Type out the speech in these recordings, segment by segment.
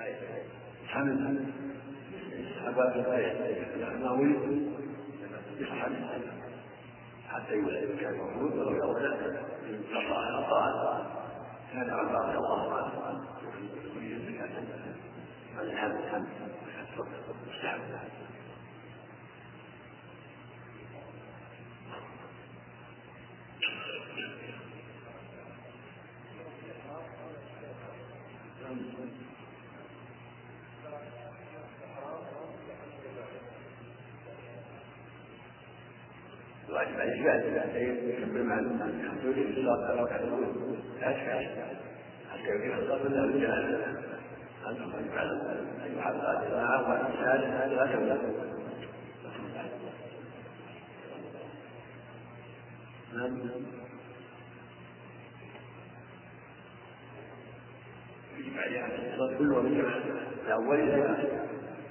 حمل أبا الأموي يسحب حتى يولد كان موجود ولو يولد قطع كان عبارة الله عنه عن الحمل مستحب. واجب عليه يكبر مع الحمد لله حتى يكون الصلاة له الجهاد أن يحافظ على الجماعة والإنسان هذا لا تولد. يجب عليه على الصلاة كله من جماعة الأول إلى الآخر.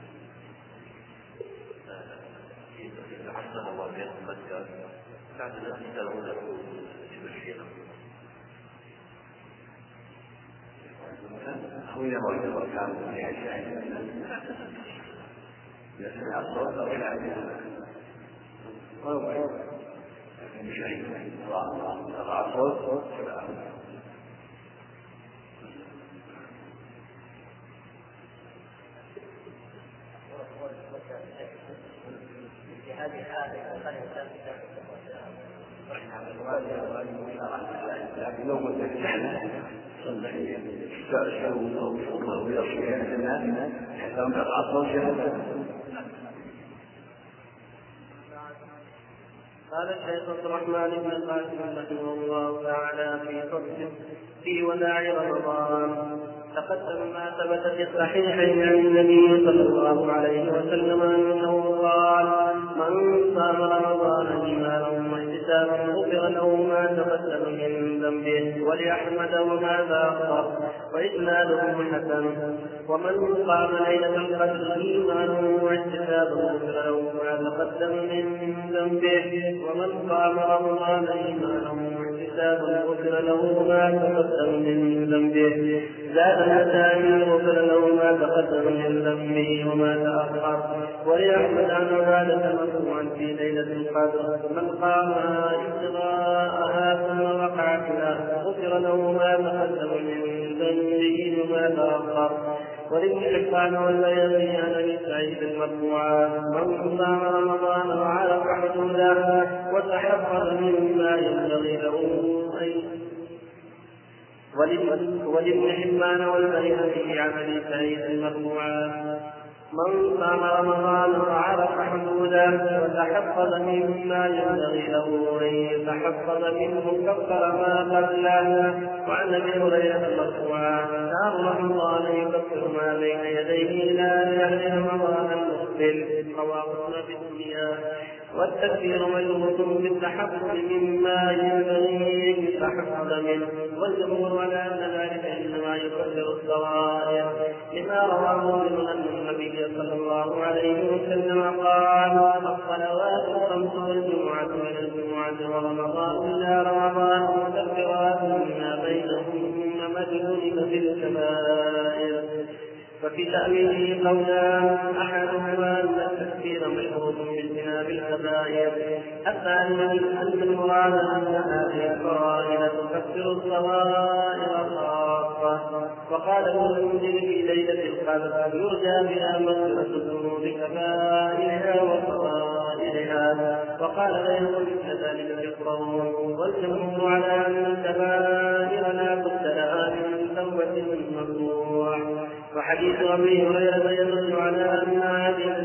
حسن الله بين مكة بعد الناس يسألون الشيخ هو إذا ما يقدر كان في الشاهد يسمع الصوت أو يلعب وهو شهيد رأى الصوت في هذه الحالة لكن لو قلت الزحمة صلى يستأسر أو يصل الناس حتى أن العصر شهادة. قال الشيخ عبد الرحمن بن القاسم رحمه الله تعالى في فصل في وداع رمضان. تقدم ما ثبت في الصحيحين عن النبي صلى الله عليه وسلم انه قال: من صام رمضان ايمانا واحتسابا غفر له ما تقدم من ذنبه. ولاحمد وهذا اخر واسناده حسن. ومن قام ليله القدر ايمانا واحتسابا غفر له ما تقدم من ذنبه. ومن قام رمضان ايمانا واحتسابا غفر له ما تقدم من ذنبه. زاد النسائي غفر له ما تقدم من ذنبه وما تأخر. ولأحمد عن عبادة مرفوعا في ليلة القدر: من قامها ابتغاءها ثم وقع فيها غفر له ما تقدم من ذنبه وما تأخر. ولابن حبان والبيهقي عن ابي سعيد مرفوعا: من صام رمضان وعرف حدوده وتحفظ مما ينبغي له ان. ولابن حبان والبيهقي عن ابي سعيد مرفوعا: من صام رمضان وعرف حدوده وتحفظ مما ينبغي له ان يتحفظ منه كفر ما قبله. وعن ابي هريره مرفوعا: شهر رمضان يكفر ما بين يديه الى شهر رمضان المقبل. رواه ابن الدنيا. والتكفير مجروح بالتحفظ مما ينبغي ان يتحفظ منه. والجمهور على ان ذلك انما يكفر الصغائر لما رواه مسلم ان النبي صلى الله عليه وسلم قال: الصلوات الخمس والجمعة إلى الجمعة ورمضان إلى رمضان مكفرات ما بينهن ما اجتنب في الكبائر. ففي تأويله قولان: أحدهما أن التكفير مشروط باجتناب الكبائر، الثاني أن المراد أن هذه الفرائض تكفر الصغائر خاصة. وقال ابن المنذر في ليلة القدر: يرجى بها مغفرة الذنوب كبائرها وصغائرها. وقال غيره مثل ذلك يكرهون. والجمهور على أن الكبائر لا بد لها من توبة نصوح. وحديث أبي هريرة يدل على أن هذه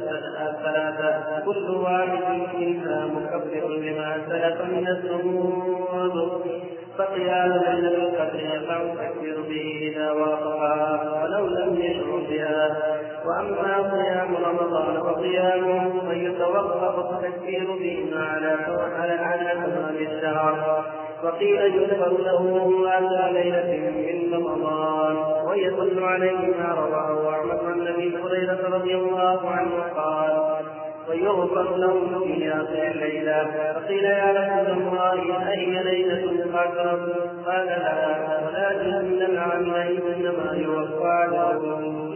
الثلاثة كل واحد منها مكفر لما سلف من الذنوب. فقيام ليلة القدر يقع التكفير به إذا وافقها ولو لم يشعر بها. وأما قيام رمضان وقيامه فيتوقف التكفير بهما على تمام الشهر. وقيل يغفر له ما ليلة من رمضان. ويدل عليه ما رواه أحمد عن أبي هريرة رضي الله عنه قال: ويغفر له في آخر الليلة. فقيل: يا رسول الله أي ليلة القدر؟ قال: لا، ولكن العمل إنما يوفى له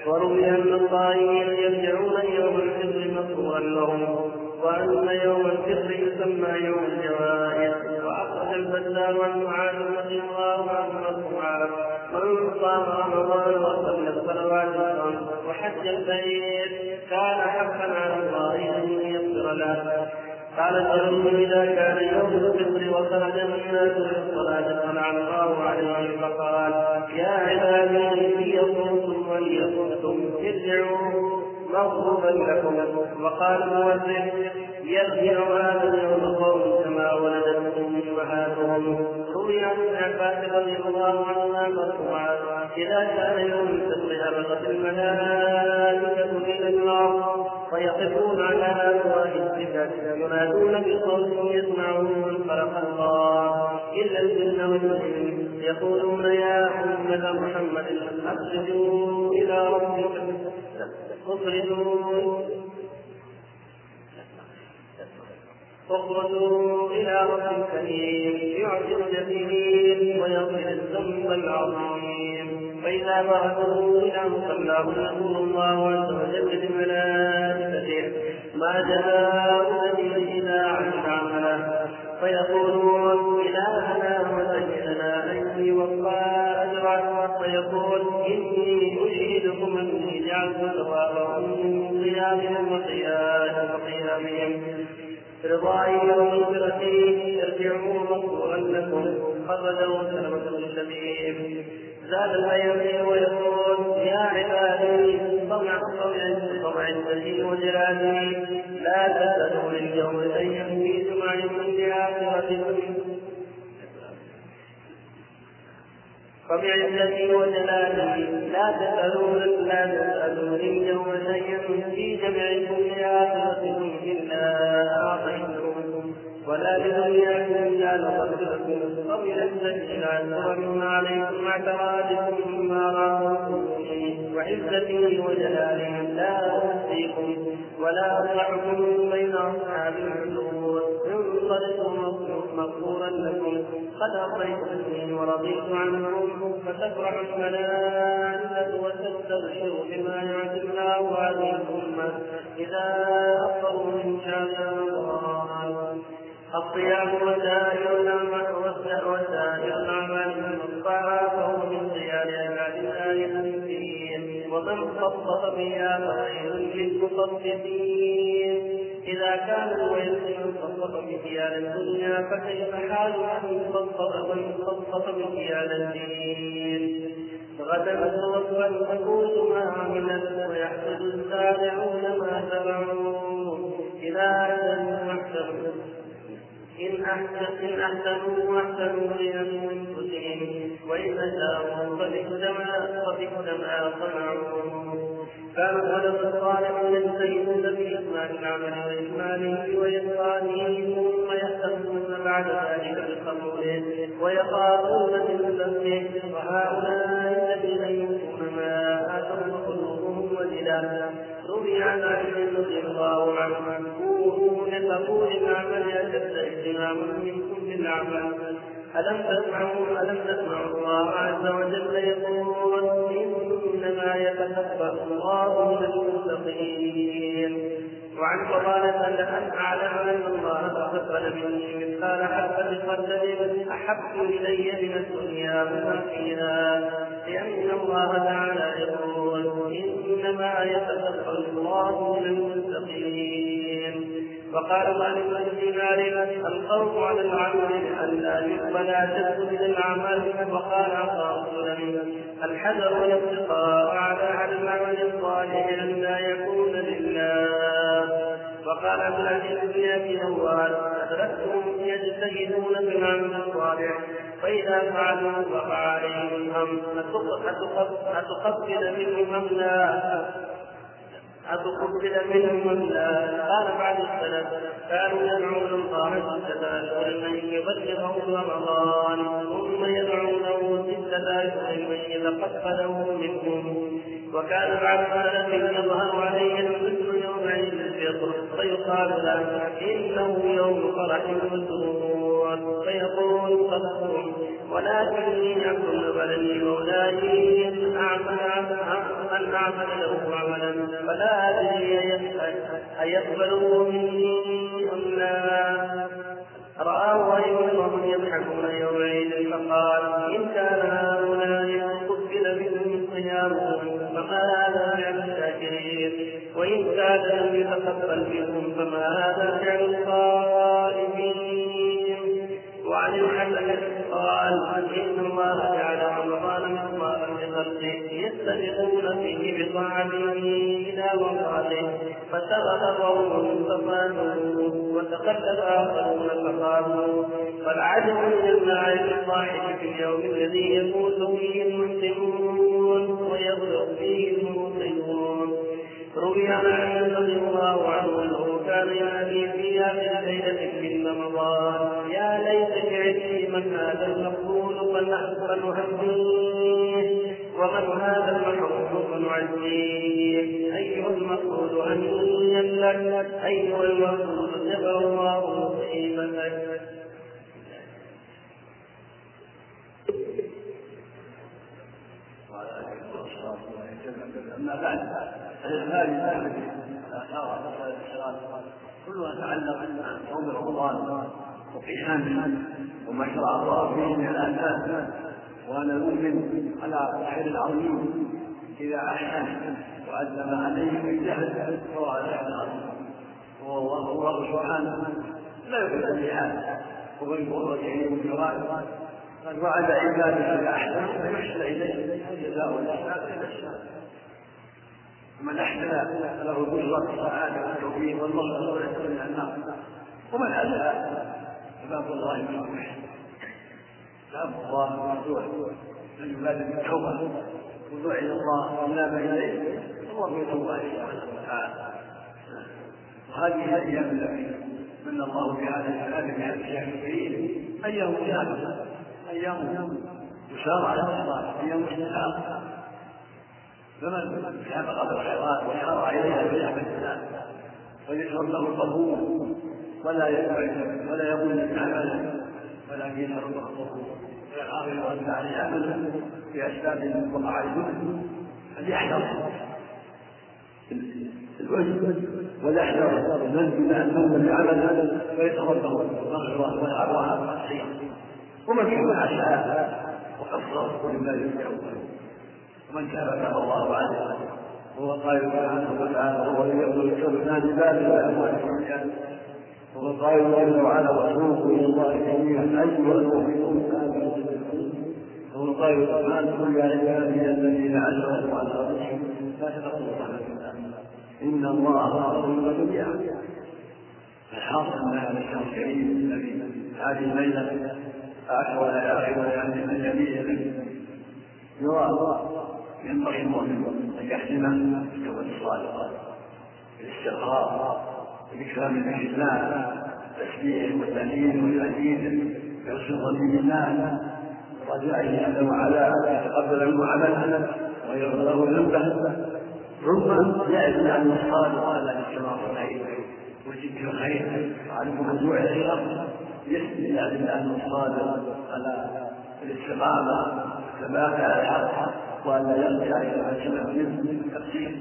وروي أن الصائمين يرجعون يوم الفطر مغفورا لهم، وأن يوم الفطر يسمى يوم الجوائز. وأخرج البزار عن معاذ رضي الله عنه مرفوعا: من صام رمضان وصلى الصلوات الخمس وحج البيت كان حقا على الله أن يغفر له. قال الجرير: إذا كان يوم الفطر وخرج الناس للصلاة طلع الله عليه فقال: يا عبادي إني يصمتم وليصمتم ارجعوا مغفورا لكم. وقال المؤذن: يرجع هذا اليوم قوم كما ولدتهم امهاتهم. روي عن ابن عباس رضي الله عنهما مرفوعا: اذا كان يوم الفطر هبطت الملائكه الى النار فيقفون على افواه السكك ينادون بصوت يسمعون خلق الله الا الجن والانس يقولون: يا امه محمد اخرجوا الى ربكم اخرجوا إلى رب كريم يعطي الجليل ويغفر الذنب العظيم. فإذا بعثوا إلى مصلاه يقول الله عز وجل لملائكته: ما جزاء الذي إذا عمل عمله؟ فيقولون: إلهنا وسيدنا أن يوفى أجره. فيقول: إني أشهدكم أني جعلت ثوابهم من قيامهم وقيامهم رضائي ومغفرتي ارجعوا مغفورا لكم. خرجه سلمة بن شبيب. زاد البيهقي ويقول: يا عبادي طمع الذي وجلالي لا تسألوا لليوم شيئا في جمع من لآخرتكم. فبعزتي وجلالي لا تسألوني يوم شيئا في جمعكم لآخرتكم إلا أعطيتكم، ولا لدنياكم إلا لقدركم. وبعزتي لا أسرن عليكم اعتراضكم ما رأيتم، وعزتي وجلالي لا أحصيكم ولا أطلعكم بين أصحاب الحدود. إن صدقتم مغفورا لكم قد أرضيتني ورضيت عنكم. فتفرح الملائكة وتستبشر بما يعطي الله هذه الأمة إذا أفطروا من شهر رمضان. الصيام وسائر الأعمال المصطفى فهو من خيار عباد الله المسلمين، ومن خصص بها فخير للمخصصين. إذا كان الويل مخصص بخيار الدنيا فكيف حال من خصص بخيار الدين؟ غدا توفى النفوس ما عملت ويحسد السارعون ما زرعوا. إذا أحسنوا إن أحسنوا أحسنوا لأنفسهم، وإن أساءوا فبئس ما صنعوا. كان السلف الصالح يجتهدون في إكمال العمل وإكماله وإتقانه، ثم يهتمون بعد ذلك بقبوله ويخافون من ذنبه. وهؤلاء الذين يؤتون ما آتوا قلوبهم وجلة. روي عن علي رضي الله عنه: كونوا لقبول العمل أشد اهتماما منكم بالعمل. ألم تسمعوا الله عز وجل يقول: إنما يتقبل الله من المتقين. وعن فضالة أن أعلم أن الله تقبل مني مثقال حبة خردل أحب إلي من الدنيا وما فيها، لأن الله تعالى يقول: إنما يتقبل الله من المتقين. وقال مالك بن دينار: الخوف على العمل ألا يقبل أشد من العمل. وقال عطاء السلمي: الحذر والاتقاء على العمل الصالح أن لا يكون لله. وقال عبد العزيز بن ابي نوال: ادركتهم يجتهدون في العمل الصالح، فاذا فعلوا وقع عليهم الهم أتقبل منهم لا. قال بعد السلف: كانوا يدعون الله ستة لمن يبلغهم رمضان، ثم يدعونه ستة لمن يتقبله منهم. وكان بعد السلف يظهر عليه المثل يوم عيد الفطر فيقال له: إنه يوم فرح وسرور، فيقول: صدقتم، ولكني أكون بلدي مولاي أن أعمل له عملا فلا أدري أيقبله مني أم لا. رآه أيضا وهم يضحكون يومئذ فقال إن كان هؤلاء قبل منهم صيامهم فما هذا فعل الشاكرين، وإن كان لم يتقبل منهم فما هذا فعل الصائمين. وعن الحسن قال إن الله جعل رمضان مقدارا لخلقه يستبقون فيه بطاعته إلى مرضاته، فسبق قوم فقالوا وتخلف آخرون فقالوا. فالعجب من المعارف الضاحك في اليوم الذي يفوز فيه المسلمون ويبلغ فيه الموقنون. روي عن علي رضي الله عنه انه كان ينادي في اخر ليله من رمضان يا ليت بعتي من هذا المقبول فنهديه ومن هذا المحروم فنعزيه. ايها المقبول هنيئا لك، ايها المقبول جبر الله مصيبتك. أما بعد هذه الآثار كلها تتعلق بصوم رمضان وقيامه وما شرع الله فيه من الآثار. وأنا المؤمن على خير العظيم إذا أحسن وأدى ما عليه ويجتهد فهو على خير العظيم. والله سبحانه لا يحب الجهاد وبالقرة إليه والجواد، قد وعد عباده إذا أحسن فيحسن إليه جزاء الإحسان إلى الإحسان. ومن أحسن له البشرى والسعادة والتوفيق والنصر والعتق من النار، ومن أساء فباب الله مفتوح. باب الله مفتوح من يبادر بالتوبة والرجوع إلى الله والإنابة إليه الله يتوب الله سبحانه وتعالى. وهذه الأيام التي من الله بهذا الكلام في هذا الشهر الكريم أيام مسابقة، أيام يسار على الصلاة، أيام استحقاق. فمن سابق بالخيرات وسار إليها بنعمة الله وليشرب له القبول ولا يتعب ولا يقول عمله، ولكن يشرب له القبول ويخاف يرد عليه عمله بأسباب وقع الجهد، فليحذر الوجه وليحذر المنزل أنه بعمل ويتربه المغفرة والعفو والخير. ومن كان عسى وقصر ولله يرجعون، ومن تاب تاب الله عليه. هو قائل سبحانه وتعالى هو يقول الكفنا لباله وأموالهم، هو قائل جل وعلا واتوبوا إلى الله جميعا أيها المؤمنون هو قائل سبحانه قل يا عبادي الذين أسرفوا على أنفسهم لا تقنطوا من رحمة الله إن الله غفور جميعا. فالحاصل أن هذا الشهر الكريم الذي هذه الليلة آخر ليالي الجميع يرى ينبغي المؤمن أن يحسن التوبة الصالحة بالاستغفار بإكرام الإسلام التسبيح والتهليل والتأكيد بحسن الظن بالله ورجائه جل وعلا يتقبل منه عمله ويغفر له ذنبه، ثم يعلم أن الصالح على الاجتماع الخير وجد الخير وعدم الرجوع إلى الشر، يعلم أن الصالح على الاستقامة ثبات على الحق وأن لا يرجع إلى سبب من التقصير.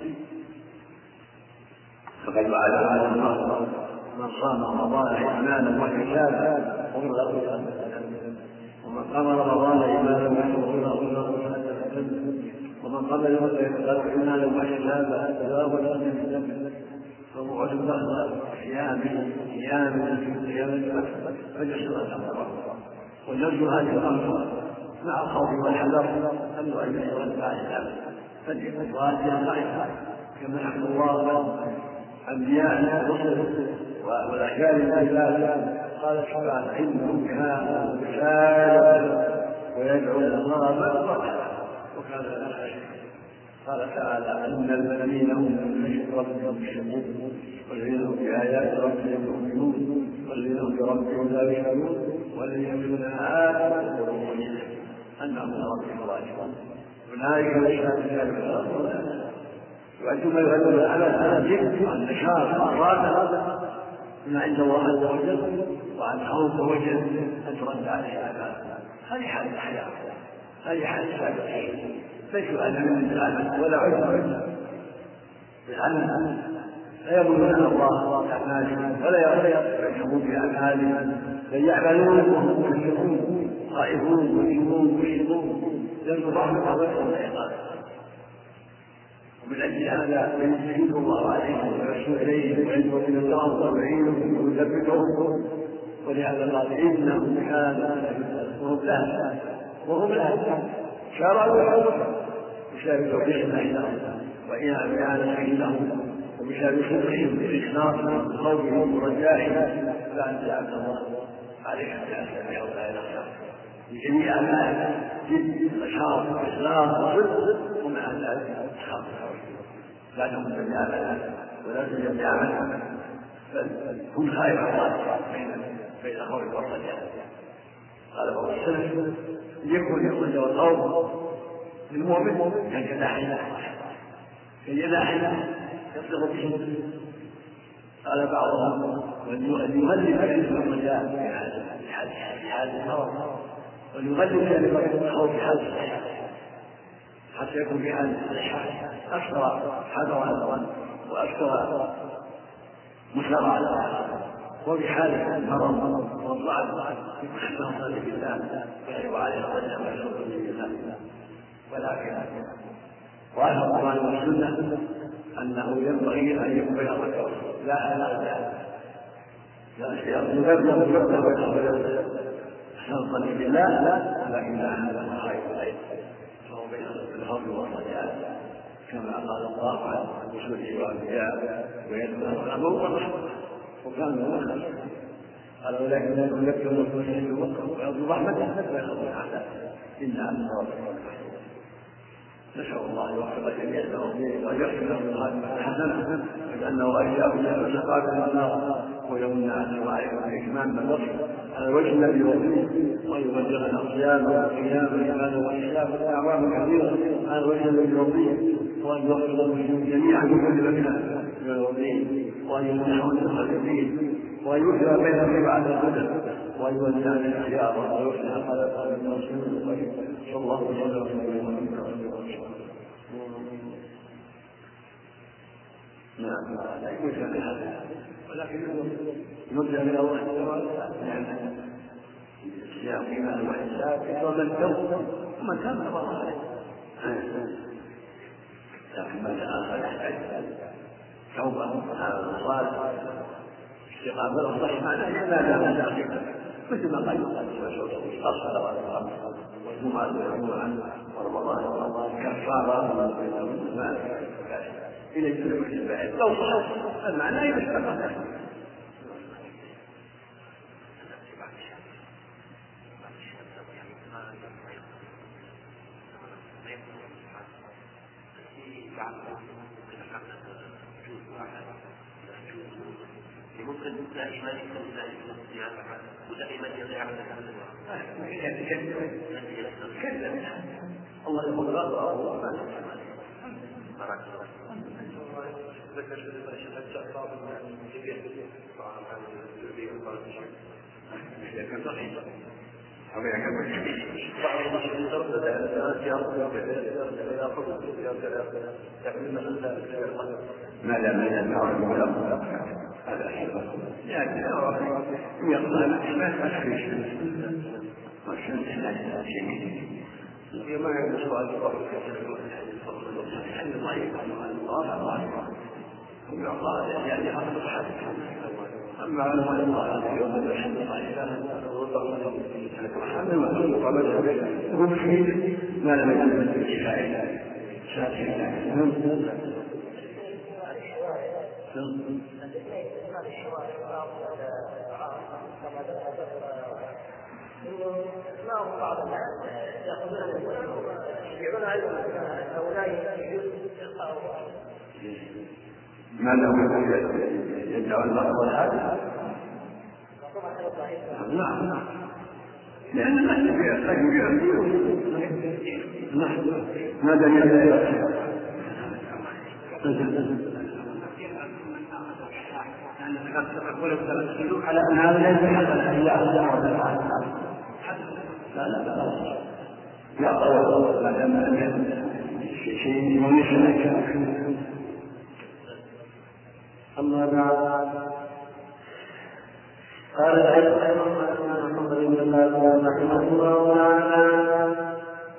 فقد وعد هذا المرء من صام رمضان إيمانا واحتسابا غفر له ومن قام رمضان إيمانا واحتسابا ومن قام يوم إيمانا واحتسابا ثواب له فهو البخل قيام فجسر ونرجو هذه الأمر مع الخوف والحذر أن نؤمن ونفع الإسلام فليكن هذه الخير كما نحن الله أنبياء الرسل والأشياء الأجلال. قال سبحانه إنهم كانوا رسالة ويدعون الله بالرحمة وكان لا شيء. قال تعالى إن الذين هم من ربهم مشركون والذين هم بآيات ربهم يؤمنون والذين هم بربهم لا يشركون والذين يؤمنون آيات ربهم أنهم من ربهم راجعون أولئك الذين وأنتم يغلون على الجد والنشاط والراحة ما عند الله عز وجل وعن خوف وجل أن ترد عليه العذاب. هذه حال الحياة، هذه حال السابقين، ليسوا أعلم بالعلم ولا علم بالعلم، لا يظنون أن الله بأعمالهم ولا يعلمون بأعمالهم، بل يعملون وهم مشركون خائفون مجرمون مشركون يرجو رحمة ويخشون العقاب. ومن أجل هذا يمسك الله عليهم ويرسل إليهم ويعزهم من الأرض ويعينهم ويثبتهم، ولهذا قال إنهم كانوا وهم لا شرعوا بسبب توفيقهم عندهم وإعانتهم عندهم وبسبب صدقهم بإخلاصهم وخوفهم ورجائهم فأنت عبد الله عليك أن تأسلم هؤلاء الأخلاق بجميع أعمالهم جد ونشاط وإخلاص وصدق، ومع ذلك تخاف لا تقل بعملها ولا تجد بعملها، بل هم خائف الله بين خوف والرجاء. قال بعض السلف يكون الخلد والخوف للمؤمن كجناحنا يطلق به. قال بعضهم أن يغلب كلمة الرجاء في حال الخوف، ويغلب كلمة الخوف في حال الصحة، حتى يكون في حال الصحة أكثر حذرا وأكثر مسارعة، وفي حال المرض والضعف يكون الظن بالله ويجب عليه الرجاء والشكر بالله. ولكن ظاهر القرآن والسنة أنه ينبغي أن يكون بين الرجل لا الظن بالله ولكن لا هذا خير العلم، فهو بين الخوف والرجاء كما قال الله عن رسله والانبياء ويدعو الامر والرحمه وكانوا مخلصا. قال ولكن لا يذكر المسلمين ويرجو رحمته ويخاف عذابه الا ان ربك. نسال الله ان يوفق جميع المؤمنين وان يغفر لهم الخاتمه الحسنه وجعلنا واياهم من الشقاء من النار ويمن علينا وعليكم بإتمام الوصف على الوجه الذي يرضيه، وأن يبلغنا صياما وقياما وإيمانا وإسلاما وأعواما كثيرة على الوجه الذي يرضيه، وأن يغفر للمسلمين جميعا بكل مكان من يرضيه، وأن يمنحهم الخالدين، وأن يثنى بينهم بعد الهدى، وأن يوزع الخيار ويصلح خلق المسلمين. صلى الله عليه وسلم. نعم لا يكون هذا، ولكن نرجع من الله تعالى الصيام إيمان واحتساب ومن تاب ومن تاب الله عليه، لكن من آخر يحتاج توبة صالح استقامة الصحيح معناه لا دام مثل ما قال الصلوات الخمس والجمعة والجمعة ورمضان كفارة إلى جنوب البعيد لو صحت المعنى يستقر. ممكن دائما يكون ودائما يضيع الله يقول ذكر الشيخ بعض المسلمين طبعا هذه التربيه والتربيه لكن صحيح بعض المسلمين تردد على السياسه الى قبل السياسه لكن ما لا يعرف ولا هذا لكن يقول ما تخرج هي ما عندنا سؤال أما على الله يوم الحمد هو مسلم ما لم يكن من الكفاية ما هو بعض الناس يأخذون يبيعون هؤلاء ما له يدعو المرض والحاجة. نعم لأن الناس يبيع ما دليل على أن هذا ليس حسنا إلا أن يعرض لا يا قول ما دام شيء ونسلك. أما بعد، قال محمد بن الله رحمه الله تعالى: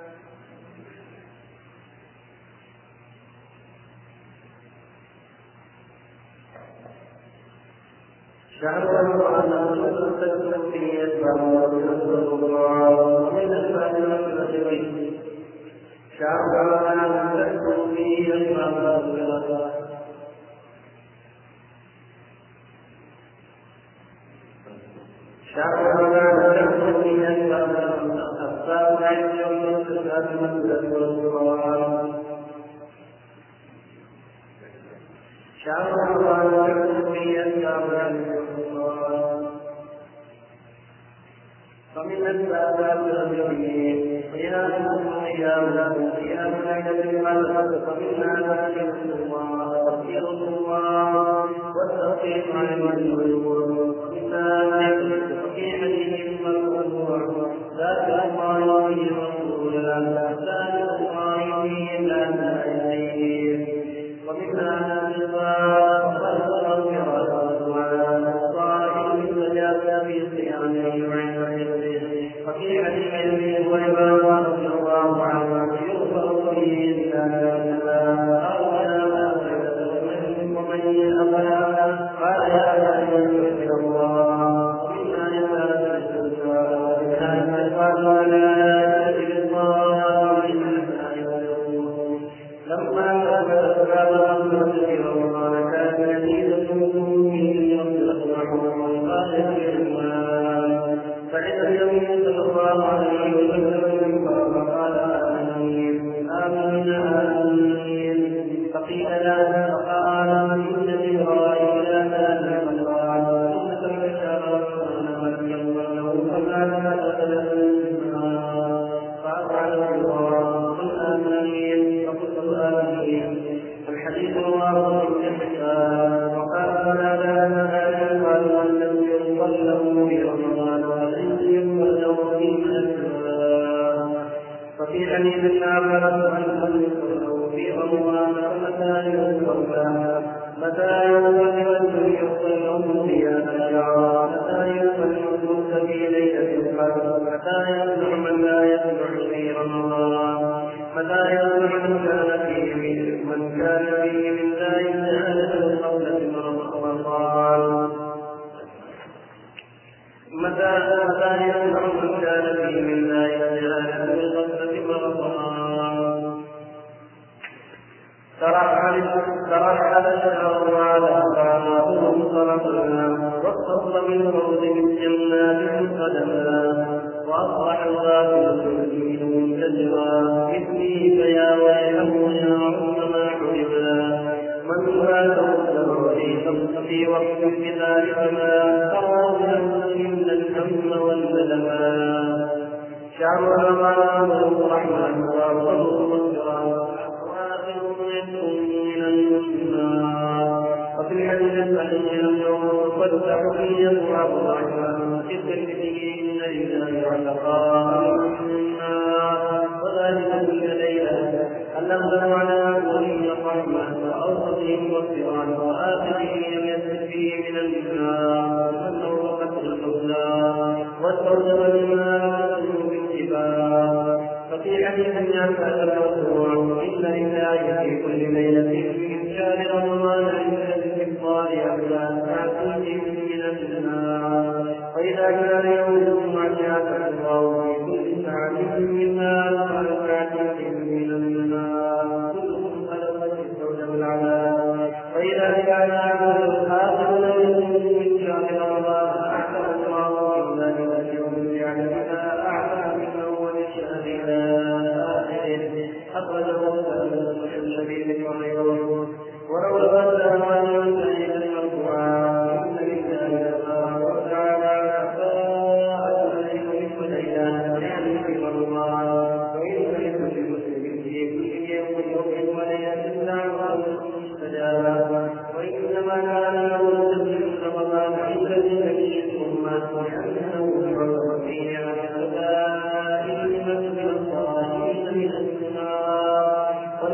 شعر الله تكتب فيه السماء ومن أسباب المسلمين شعر الله تكتب فيه السماء شعر الله تكتب فيه السماء أسباب عند الصفات والقرآن شعر الله تكتب فيه السماء فمن السادات الرجلين قيام ليلة القدر ومنها ذكر الله والتوفيق عن الوجود ومنها في حديث مرفوع ذات الله ورسوله ذات الله إلا إليه ومنها النفاق والمغفرة وعلى الصائم النجاة في صيامه وعند وفي حديث ابي هريره رضي الله عنه يغفر به ومن أبى قال يا أيها الله ومنا يسأل قال لا تجد الله لما كتب الله كان يزيد فإذا النبي صلى الله عليه وسلم فقال آمين آمين آمين فقيل لا فقال إن جبرائيل لا تنام قال إنك بشرى من يقول فما فأفعل الله قل آمين فقلت آمين. الحديث رواه مسلم وقال لا قال لم يصلوا في رمضان ولم يصلوا في الأسواق ففي حديث عبر أن يصلوا في رمضان فمتى يصلوا متى يصلوا في الأشعار متى يصلوا في ليلة القدر متى يصلح من لا يصلح في رمضان متى يصلح من كان فيه من لا يجعل القول في رمضان متى يصلح من كان فيه من لا يجعل القول في رمضان ترحل الشهر على قامته صرفنا واصطف من روض من جنات قدما واصبح الغافل منهم كجرا مثلي فيا ويله يا عظم ما حرمنا من فاته في وقت بذلك ما ترى من الهم والندما شعر رمضان رحمه وارضه مغفرا من النار وفي الحديث الصحيح انه قد تحكي الله الرحمن في الترمذي ان لله عتقاء وذلك كل ليله انزل على ولي الرحمن واوسطهم مغفرا واخرهم يمسك فيه من النار انه قتل الاولاد والتوبه لما بالاتباع. ففي حديث ينفع الموضوع إن لله في كل ليلة من شهر رمضان عند الاستغفار أولاد معقول من النار وإذا كان يوم الجمعة يعتق الله في كل ساعة منا وأربعة من النار كلهم خلقت الزوج والعذاب وإذا كان آخر ليلة من شهر رمضان أعتق الله من ذلك اليوم ليعلمنا أعلى من أول الشهر أخرجه الشديد وغيره وروى الأهوال والسعيد المرفوعا إن لله وتعالى أخفاء عليكم ليلا يعني في رمضان وإن لكل مسلم في كل يوم وليلة دعوة مستجابة وإنما كان يوم رمضان عند النبي الأمة وحسنه يعرف فيه على الكبائر من الصالحين من النار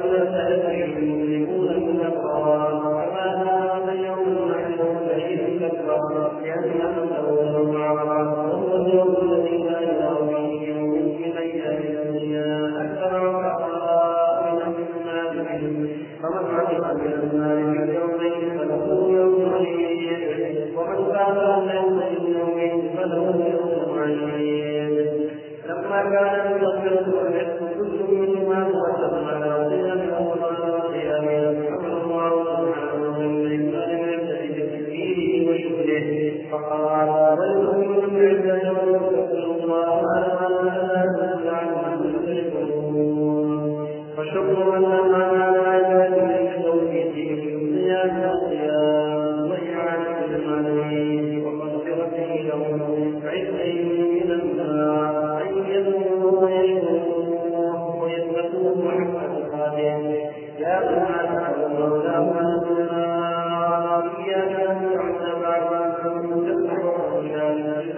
والمغفرة والعتق كل منهما مقدم على صيام صلى الله سبحانه من فيه وشكره فقال والمؤمن بالله ويذكر الله على ما وشكر من على عباده بتوحيدهم صيام الصيام وإعانة المعنوي ومغفرته لهم عتقهم من النار أن يذوقوا ويشكروه ويثبتوه حق صفاته يا أمة المولى والنار إياك نعبد وإياك نستعين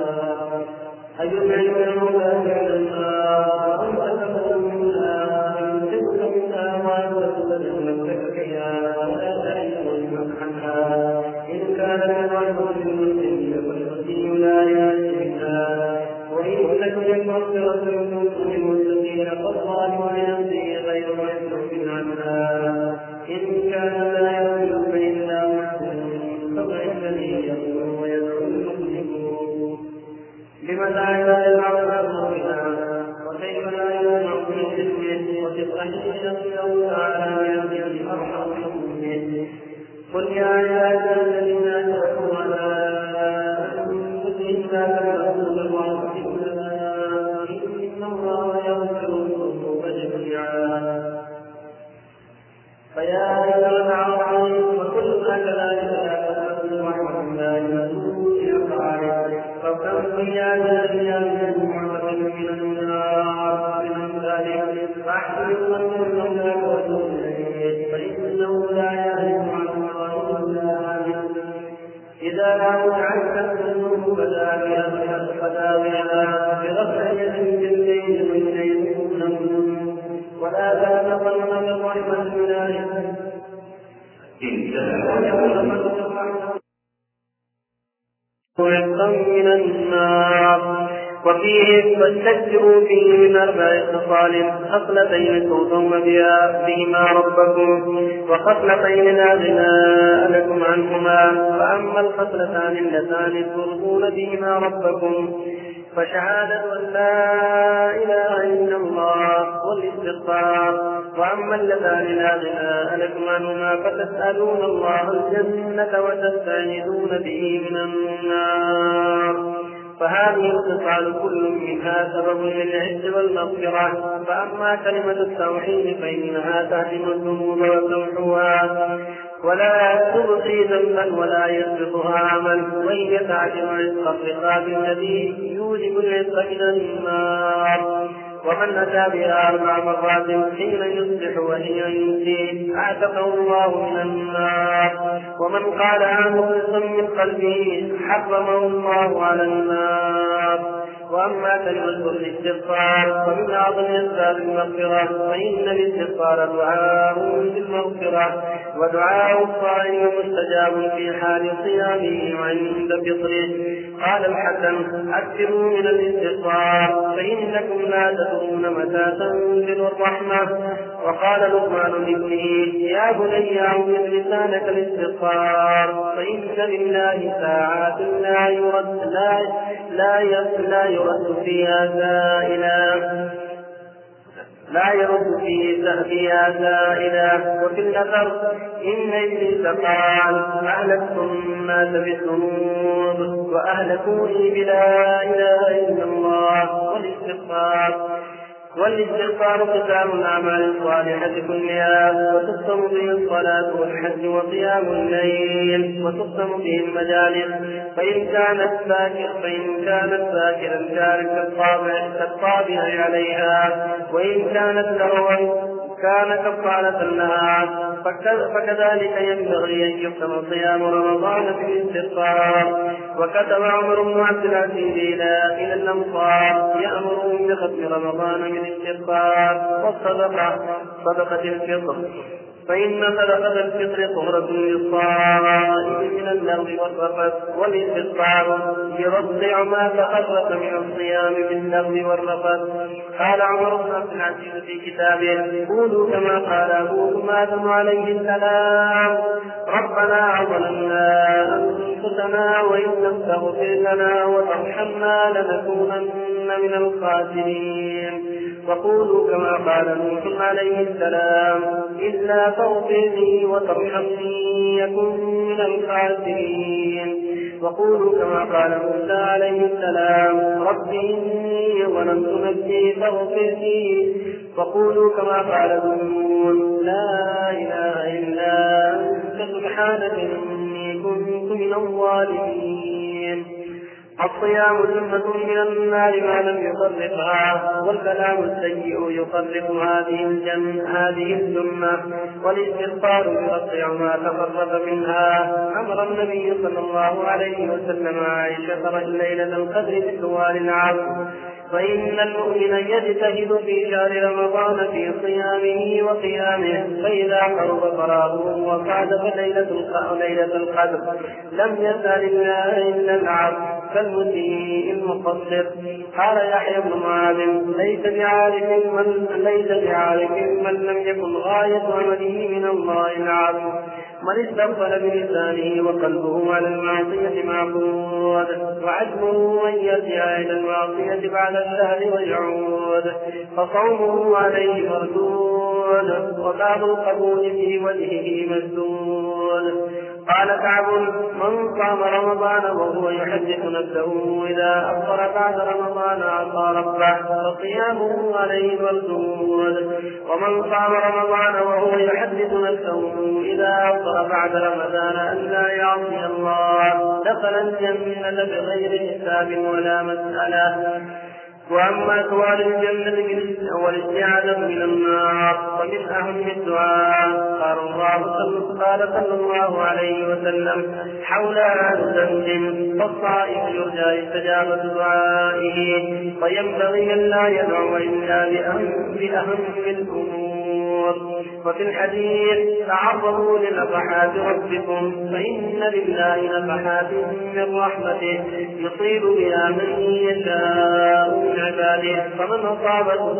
أيطعم المولى من النار أنت تكون منها تلك منها وتسلم نفسك فيها ولا تعيش عنها إن كان الرجل المسلم فالمسلم لا يأتيها وإن تكن مغفرة للمتقين فالظالم لنفسه غير مسلم عنها إن كان لا يؤمن فإلا محسن فبعثني يقول ويدعو المسلمون لماذا لا يلعب بها وكيف لا يلعب بحزبه وتطهير الله تعالى بيده ارحم منه قل يا عبادي الذين اسرفوا على انفسهم لا تقنطوا من رحمه الله ان الله يغفر الذنوب جميعا فيا ايها العاصين وكل كذلك لا تقنطوا رحمه الله فكم رياض من النار من ذلك فاحذروا من الله ورسوله فإنه لا يعلم عن الله إلا إذا لا عنك الذنوب فلا بها برفع يد بالليل والليل كلهم ولا تتقن من رحمة الله من النار وفيه فاستكثروا فيه من 4 خصال خصلتين ترضون بهما ربكم وخصلتين لا غناء لكم عنهما فأما الخصلتان اللتان ترضون بهما ربكم فشهادة أن لا إله إلا الله والاستغفار وأما اللذان لا غناء لكم عنهما فتسألون الله الجنة وتستعيذون به من النار فهذه الخصال كل منها سبب للعز والمغفرة فأما كلمة التوحيد فإنها تهدم الذنوب وتمحوها ولا تبقي ذنبا ولا يسبقها عمل وهي تعجب عتق الرقاب الذي يوجب العتق من النار ومن أتى بها 4 مرات حين يصبح وهي يمسي أعتقه الله من النار ومن قالها مخلصا من قلبه حرمه الله على النار وأما كلمة الاستغفار فمن أعظم أسباب المغفرة فإن الاستغفار دعاء بالمغفرة ودعاء الصائم مستجاب في حال صيامه وعند فطره قال الحسن أكثروا من الاستغفار فإنكم لا تدرون متى تنزل الرحمة وقال لقمان لابنه يا بني أعوذ لسانك الاستغفار فإن لله ساعات لا يرد فيها سائلا وفي الأثر إن إبليس قال أهلكتم الناس بالذنوب وأهلكوني بلا إله إلا الله والاستغفار قتال الأعمال الصالحة كلها وتقسم به الصلاة والحج وقيام الليل وتقسم به المجالس فإن كانت ذاكرا كالطابع عليها وإن كانت لغوا كان كفارة لها فكذلك ينبغي أن يختم صيام رمضان بالاستغفار وكتب عمر بن عبد العزيز إلى الأمصار يأمرهم بختم رمضان بالاستغفار صدقة الفطر فإن صدقة الفطر طهرة للصائم من اللغو والرفث والاستغفار يرضع ما تخرج من الصيام باللغو والرفث قال عمر بن عبد العزيز في كتابه قولوا كما قال أبوكم آدم عليه السلام ربنا ظلمنا أنفسنا وإن لم تغفر لنا وترحمنا لنكونن من الخاسرين. وقولوا كما قال نوح عليه السلام إلا تغفر لي وترحمني يكن من الخاسرين. وقولوا كما قال موسى عليه السلام رب إني ظلمت نفسي فاغفر لي. وقولوا كما قال نوح لا إله إلا أنت سبحانك إني كنت من الظالمين. الصيام جنة من النار ما لم يفرقها، والكلام السيء يفرق هذه الجنة، والاستغفار يقطع ما تفرق منها. أمر النبي صلى الله عليه وسلم عائشة ليلة القدر بسؤال العفو، فإن المؤمن يجتهد في شهر رمضان في صيامه وقيامه، فإذا قرب فراغه وصادف ليلة القدر لم يسأل الله إلا العفو كالمسيء المقصر. قال يحيى بن معاذ ليس بعارف من لم يكن غاية عمله من الله العفو، من استغفل بلسانه وقلبه على المعصية معقود، وعزمه أن يرجع إلى المعصية بعد الشهر ويعود، فصومه عليه مردود، وباب القبول في وجهه مسدود. قال كعب من صام رمضان وهو يحدث نفسه إذا أفطر بعد رمضان عصى ربه فصيامه عليه مردود، ومن صام رمضان وهو يحدث نفسه إذا أفطر بعد رمضان أن لا يعصي الله دخل الجنة بغير حساب ولا مسألة. وأما سؤال الجنة والاستعاذة من النار فمن أهم الدعاء. قال صلى الله عليه وسلم حول أهل ذنب فالصائم يرجى استجابة دعائه، وينبغي أن لا يدعو إلا بأهم الأمور. وفي الحديث تعرضوا لنفحات ربكم فإن لله نفحات من رحمته يصيب بها من يشاء من عباده، فمن أصابته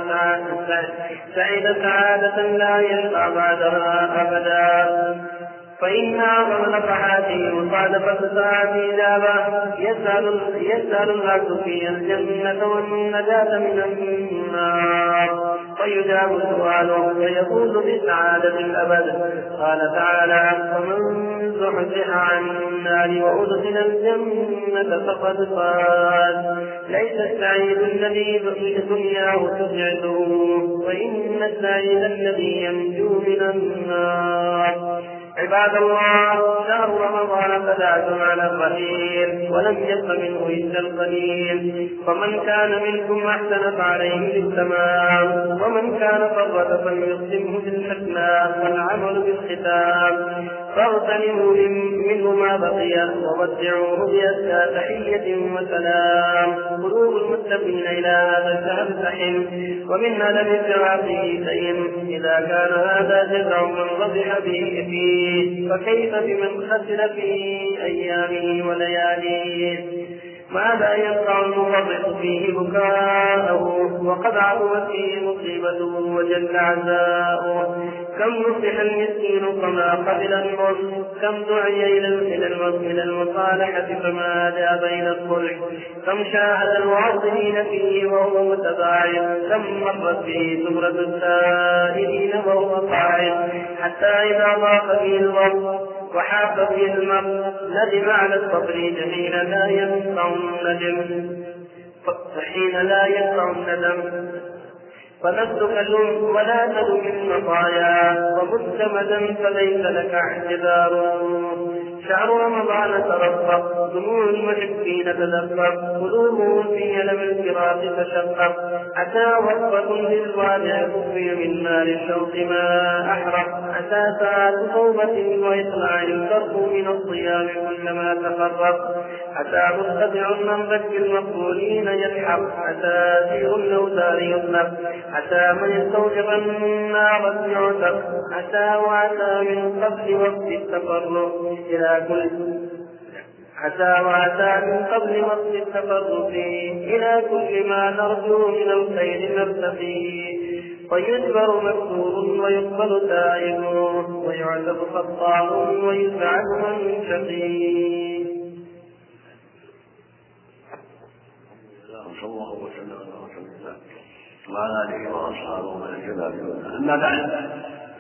سعيد سعادة لا يشقى بعدها أبدا. فإن أعظم نفحاته مصادفة ساعة إجابة يسأل الناس فيها الجنة والنجاة من النار، فيجاب سؤاله فيقول بسعادة الأبد. قال تعالى فمن زحزح عن النار وأدخل الجنة فقد فاز. ليس السعيد الذي دنياه تسعده، وإن السعيد الذي ينجو من النار. عباد الله شهر رمضان فتاة على الخير ولم يبق منه إلا القليل، فمن كان منكم أحسن فعليه بالتمام، ومن كان فرط فليصبه بالحسنى والعمل بالختام. فاغتنموا منه ما بقي وودعوه بأزكى تحية وسلام. قلوب المتقين إلى هذا الشهر تحن، ومن ألم اتباعه شيء إذا كان هذا جزع من ربح به فيه، فكيف بمن خسر في أيامه ولياليه. ماذا ينفع المفرط فيه بكاءه وقد عظمت فيه مصيبته وجل عزاؤه. كم نصح المسكين فما قبل النصح، كم دعي إلى المصالحة فما جاء بين الصلح، كم شاهد المعظمين فيه وهو متباعد، كم مرت به زمرة السائلين وهو قاعد، حتى إذا ضاق به الوقت وحاق به المرء ندم على الصبر حين لا ينفع الندم. فنفسك لم ولا تلم المطايا، ومستمدا فليس لك اعتذار. شهر رمضان ترفق، دموع المحبين تدفق، قلوبهم في ألم الفراق تشقق. أتى وصفة للوادع تخفي من نار الشوق ما أحرق، أتى ساعة توبة وإطلاع الفرق من الصيام كلما تفرق، أتى مستطيع من ذكي المقبولين يلحق، أتى سير الأوتار يطلق، أتى من يستوجب النار يعتق، أتى وأتى من قبل وقت التفرق إلى كل ما نرجو من الخير نرتقي، ويجبر مكسور ويقبل تائب، ويعتق خطاء ويسعد من شقي. صلى الله وسلم وعلى اله واصحابه ومن اهتدى بهداه. اما بعد،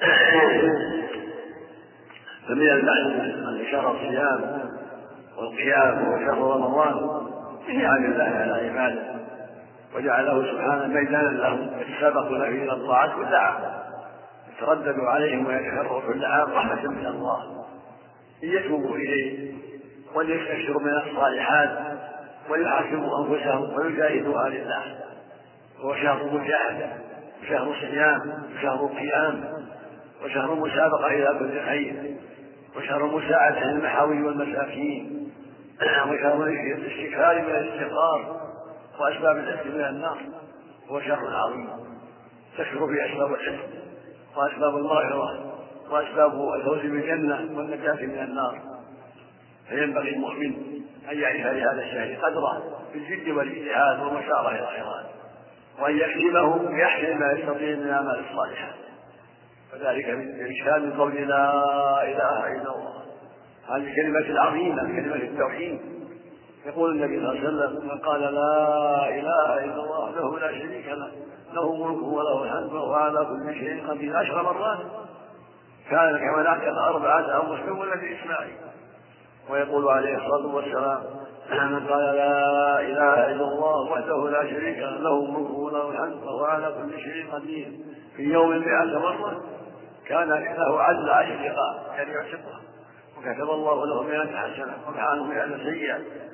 فمن المعلوم ان شهر الصيام والقيام هو شهر رمضان من نعم الله على عباده، وجعله سبحانه ميدانا لهم يتسابقون فيه الى الطاعات كل عام، يتردد عليهم ويتكرر كل عام رحمه من الله ليتوبوا اليه وليستبشروا من الصالحات وليحاسبوا انفسهم ويجاهدوها لله. هو شهر مجاهده وشهر صيام وشهر قيام وشهر مسابقه الى كل خير وشهر مساعده للمحاوي والمساكين وشهر الاستكثار من الاستغفار واسباب العتق من النار. هو شهر عظيم تكثر فيه اسباب العتق واسباب المغفره واسباب الفوز بالجنه والنجاه من النار. فينبغي المؤمن ان يعرف لهذا الشهر قدره بالجد والاجتهاد والمسارة الى الخيرات، وان يكتبه بأحسن ما يستطيع من الاعمال الصالحه، وذلك بإشهاد من قول لا اله الا الله. هذه الكلمه العظيمه كلمه التوحيد. يقول النبي صلى الله عليه وسلم: من قال لا اله الا الله وحده لا شريك له ملكه وله الحمد وهو على كل شيء قدير 10 مرات كان كمن اعتق 4 أنفس ولد اسماعيل. ويقول عليه الصلاه والسلام: من قال لا اله الا الله وحده لا شريك له ملكه وله الحمد وهو على كل شيء قدير في يوم 100 مرة كان له عدل 10 رقاب يعني يعتقها، وكتب الله له 100 حسنه وكانوا 100 سيئه،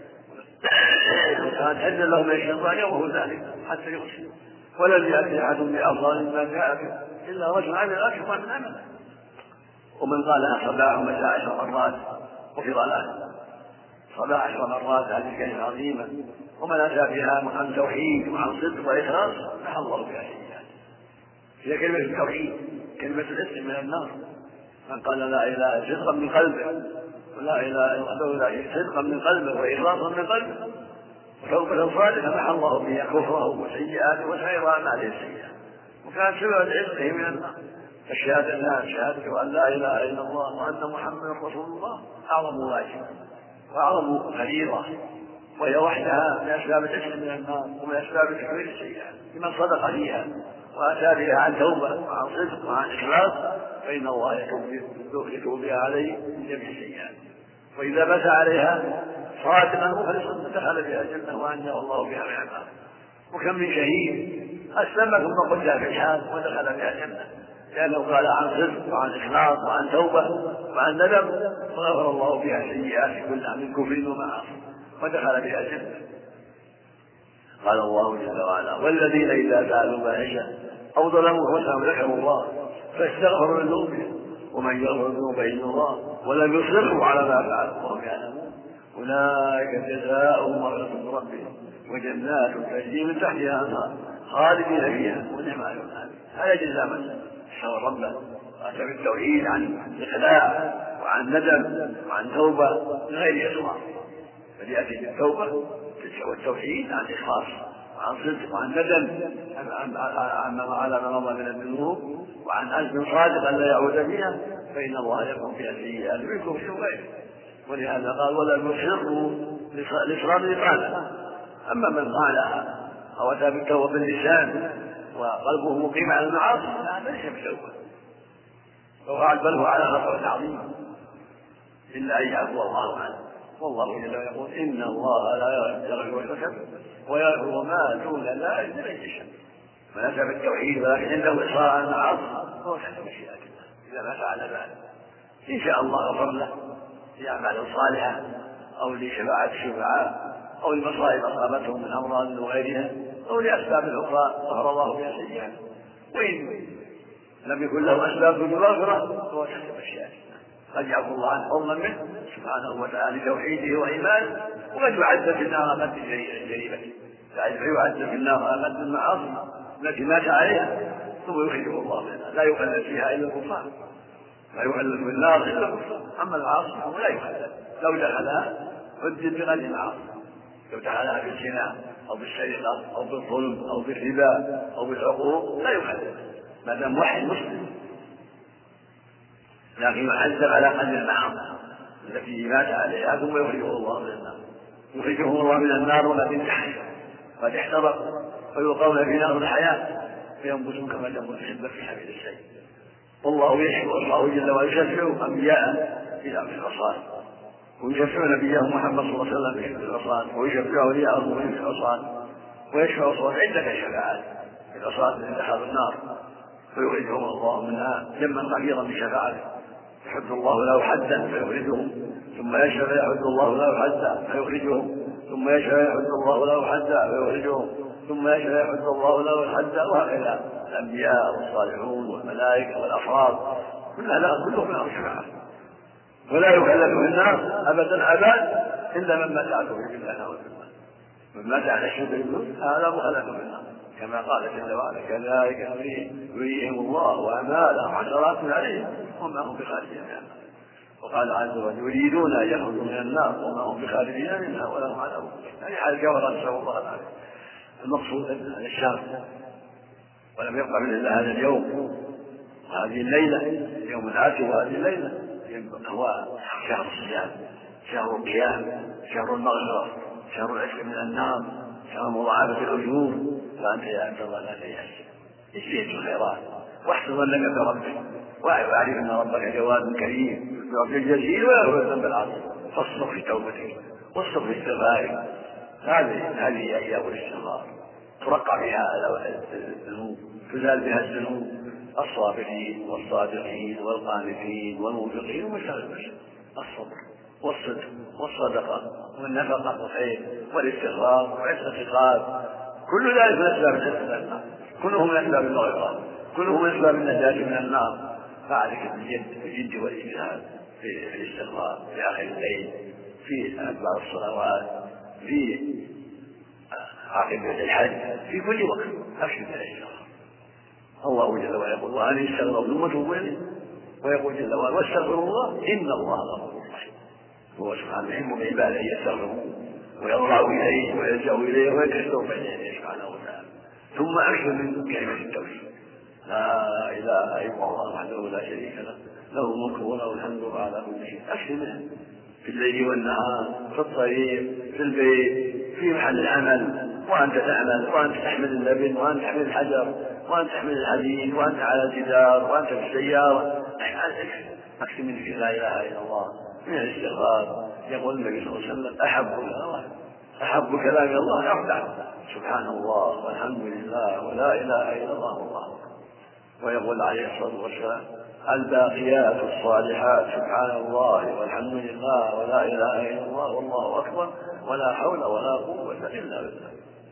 وكان حدا له من الشيطان يومه ذلك حتى يغسل. ولم يأتي أحد بأفضل ما جاء به إلا رجل عمل أكثر من عمله. ومن قالها صباح ومساء 10 مرات وفي ضلال. صباح 10 مرات هذه كلمة عظيمة، ومن أتى بها عن توحيد وعن صدق وإخلاص نحى الله بها سيئات. هي كلمة التوحيد، كلمة الاسم من النار. من قال لا إله صدقا من قلبه ولا إله إلا الله صدقا من قلبه وإخلاصا من قلبه وتوبة صادقة محى الله بها كفره وسيئاته وسائر أعماله السيئة، وكان سبب عتقه من النار. فالشهادتان شهادة أن لا إله إلا الله وأن محمدا رسول الله أعظم واجب وأعظم فريضة، وهي وحدها من أسباب العتق من النار ومن أسباب تكفير السيئات لمن صدق فيها وأتى بها عن توبة وعن صدق وعن إخلاص، فإن الله يتوب بها عليه من جميع السيئات. وإذا مات عليها صادقا مخلصا دخل بها الجنة وأنجاه الله بها من عذاب. وكم من شهيد أسلم ثم قتل في الحال ودخل بها الجنة لأنه قال عن صدق وعن إخلاص وعن توبة وعن ندم، وغفر الله بها سيئات كلها من كفر ومعاصي ودخل بها الجنة. قال الله جل وعلا: والذين إذا فعلوا فاحشة أو ظلموا أنفسهم ذكروا الله فاستغفروا لذنوبهم ومن يغفر الذنوب إلا الله ولم يصروا على ما فعلوا وهم يعلمون أولئك جزاؤهم مغفرة من ربهم وجنات تجري من تحتها الأنهار خالدين فيها ونعم أجر العاملين. هذا جزاء من شر ربه وأتى بالتوحيد عن إقلاع وعن ندم وعن توبة من غير إصرار، بل يأتي بالتوبة والتوحيد عن إخلاص وعن صدق وعن ندم على ما مضى من الذنوب وعن عزم صادق أن لا يعود فيها، فإن الله يقوم بها سيئات منكم في غيره. ولهذا قال: ولم يصروا لإصرار الإقامة. أما من قالها أو أتى بالتوبة باللسان وقلبه مقيم على المعاصي هذا ليس بتوبة، وقال بل هو على خطوة عظيمة إلا أن يعفو الله عنه. والله جل وعلا يقول: إن الله لا يغفر الشرك ويغفر ما دون ذلك لمن يشاء. من أتى بالتوحيد ولكن عنده إصرار على المعاصي فهو تحت مشيئة الله. إذا مات على ذلك إن شاء الله غفر له لأعمال صالحة أو لشفاعة الشفعاء أو لمصائب أصابتهم من أمراض وغيرها أو لأسباب أخرى غفر الله بها سيئات. وإن لم يكن له أسباب المغفرة فهو تحت مشيئة الله. قد يعفو الله عنه فضلا منه سبحانه وتعالى لتوحيده وإيمانه، وقد يعذب في النار أقل جريمته، فيعذب في النار أقل المعاصي التي مات عليها ثم يخرجه الله منها. لا يخلد فيها إلا الكفار، لا يخلد في النار إلا الكفار. أما العاصي فهو لا يخلد، لو دخلها عذب بغير المعاصي، لو دخلها بالزنا أو بالسرقة أو بالظلم أو بالربا أو بالعقوق لا يخلد ما دام وحي مسلم، لكن يعذب على قدر المعاصي التي مات عليها ثم يخرجه الله من النار، يخرجه الله من النار ولا من تحته قد احترقوا فيلقون في نار الحياة فينبتون كما تنبت الحبة في حبيب السيل. والله يشفع الله جل وعلا يشفع أنبياء في أمر العصاة، ويشفع نبيه محمد صلى الله عليه وسلم في أمر العصاة، ويشفع أولياءه في العصاة، ويشفع صوت عدة شفاعات في العصاة من أصحاب النار فيخرجهم الله منها جما كثيرا من شفاعته، يحد الله له حدا فيخرجهم، ثم يشفع يحد الله له حدا فيخرجهم، ثم يشفع يحد الله له حدا فيخرجهم، ثم يشفع يحد الله له حدا، وهكذا الأنبياء والصالحون والملائكة والأفراد كلهم لهم شفاعة. ولا يكلف في النار أبدا إلا من مات على توحيد الله نعوذ بالله، من مات على الشرك بالله هذا مخلف في النار، كما قال جل وعلا كذلك يريهم الله أعمالهم حسرات عليهم وما هم بخارجين منها. وقال عز وجل يريدون أن يخرجوا من النار وما هم بخارجين منها ولهم عذاب مقيم، يعني حال جوهر نسأل الله العافية. المقصود هذا الشهر ولم يبقى من إلا هذا اليوم وهذه الليلة، يوم العاشر وهذه الليلة هو شهر الصيام، شهر القيام، شهر المغفرة، شهر العتق من النار، شهر مضاعفة الأجور. فأنت يا عبد الله لا تيأس، اجتهد في الخيرات واحسن ظنك بربك، واعرف أن ربك جواد كريم يعطي الجزيل ويغفر الذنب العظيم، فاصبر في توبتك واصبر في استغفارك. هذه أيام الاستغفار ترقى بها الذنوب، تزال بها الذنوب. الصابرين والصادقين والقانتين والمنفقين والمشاغبين، الصبر والصدق والصدقة والنفقة والخير والاستغفار والاستغفار، كل ذلك من أسباب النار، كلهم من أسباب المغفرة، كلهم من أسباب النجاة من النار. فعليك بالجد والاجتهاد في الاستغفار في آخر الليل، في أدبار الصلوات، في عاقبة الحج، في كل وقت أبشر بالاستغفار. الله جل وعلا يقول وأن يستغفروا ثم توبوا إليه، ويقول جل وعلا واستغفروا الله إن الله غفور رحيم. هو سبحانه يحب بعباده يستغفروا ويضرعوا إليه ويلجأوا إليه ويكسروا بين يديه سبحانه وتعالى. ثم أكثر من كلمة التوحيد لا إله إلا الله وحده لا شريك له، له الملك وله الحمد وعلى كل شيء. أكثر منه في الليل والنهار، في الطريق، في البيت، في محل العمل، وأنت تعمل، وأنت تحمل اللبن، وأنت تحمل الحجر، وأنت تحمل الحديد، وأنت على الجدار، وأنت في السيارة. أكثر من لا إله إلا الله من الاستغفار. يقول النبي صلى الله عليه وسلم أحب كلام الله أفتح سبحان الله والحمد لله ولا إله إلا الله والله أكبر. ويقول عليه الصلاة والسلام الباقيات الصالحات سبحان الله والحمد لله ولا إله إلا الله والله أكبر ولا حول ولا قوة إلا بالله.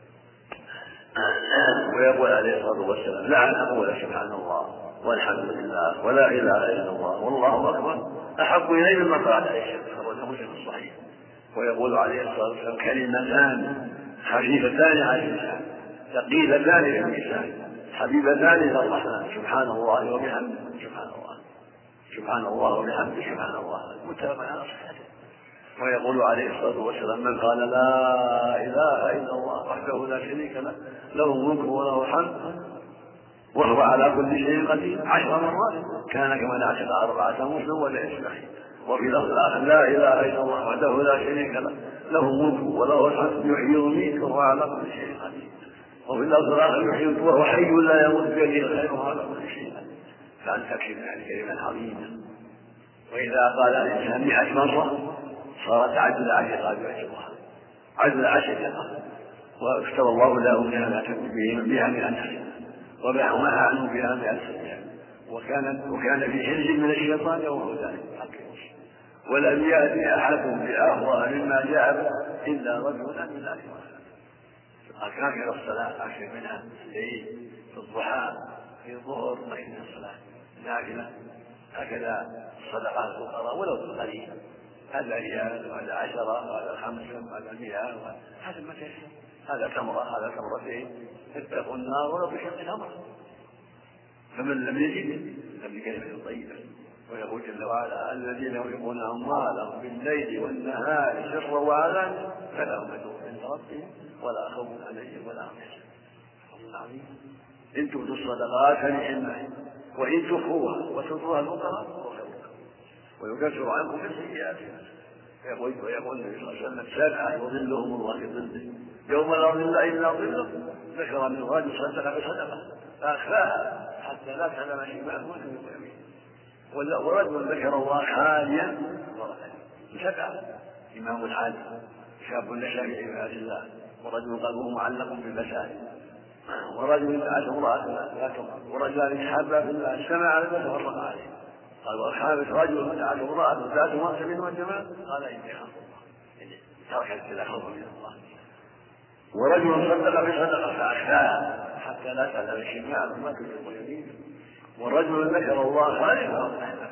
ويقول عليه الصلاة والسلام لعن أقول سبحان الله والحمد لله ولا إله إلا الله والله أكبر أحب إليه مما فعل عليه خرجه مسلم الصحيح. ويقول عليه الصلاة والسلام كلمتان خفيفتان على اللسان ثقيلتان في الميزان حبيبتان إلى الرحمن سبحان الله وبحمده سبحان الله وبحمده سبحان الله متفق على صحته. ويقول عليه الصلاة والسلام من قال لا إله إلا الله وحده لا شريك له له الملك وله الحمد وهو على كل شيء قدير 10 مرات كان كمن اعتق 4 مسلم ولإسماعيل. وفي لفظ الآخر لا إله إلا الله وحده لا شريك له له الملك وله الحمد يحيي ويميت وهو على كل شيء قدير. وفي اللفظ الآخر يحيي وهو حي لا يموت بيده الخير وهو على كل شيء قدير. فأن تكشف عن كلمة عظيمة. وإذا قال الإنسان 100 مرة صارت عدل 10 يعجبها عدل 10 وافترى الله له بها 100 حسنة وباعوا عنه بها 100 سنة وكان في حرز من الشيطان يوم ذلك. ولم يأتي أحد بأفضل مما جاء إلا رجلا من أهل أكثر الصلاة أكثر منها الليل في الضحى في الظهر بين الصلاة نافلة. هكذا الصدقات الفقراء ولو قليل هذا ريال وهذا 10 وهذا 5 وهذا 100 هذا ما تيسر. هذا تمرة هذا تمرتين اتقوا النار ولو بشق تمرة. فمن لم يجد بكلمة طيبة. ويقول جل وعلا الذين ينفقون أموالهم بالليل والنهار سرا وعلانية فلهم أجر عند ربهم ولا خوف عليهم ولا هم يحزنون. إن تؤتوا الصدقات فنعم وإن تخفوها وتؤتوها الفقراء فهو خير لكم ويكفر عنكم من سيئاتهم. ويقول النبي صلى الله عليه وسلم 7 يظلهم الله في ظله يوم لا ظل إلا ظله ذكر من رجل صدق بصدقة فأخفاها حتى لا تعلم شماله ولا يمينه، ورجل ذكر الله خاليا سبعة: إمام عادل، شاب نشأ في عبادة الله، ورجل قلبه معلق بالمساجد، ورجل دعته امرأة لا تقر، ورجلان تحابا في الله اجتمعا وتفرقا عليه. قال: والخامس رجل دعته امرأة ذات منصب وجمال قال: إني أخاف الله، ترك الابتلاء خوفا من الله. ورجل صدق بصدقة فأخفاها حتى لا تعلم شماله ما تنفق يمينه، ورجل ذكر الله خالقا وحده.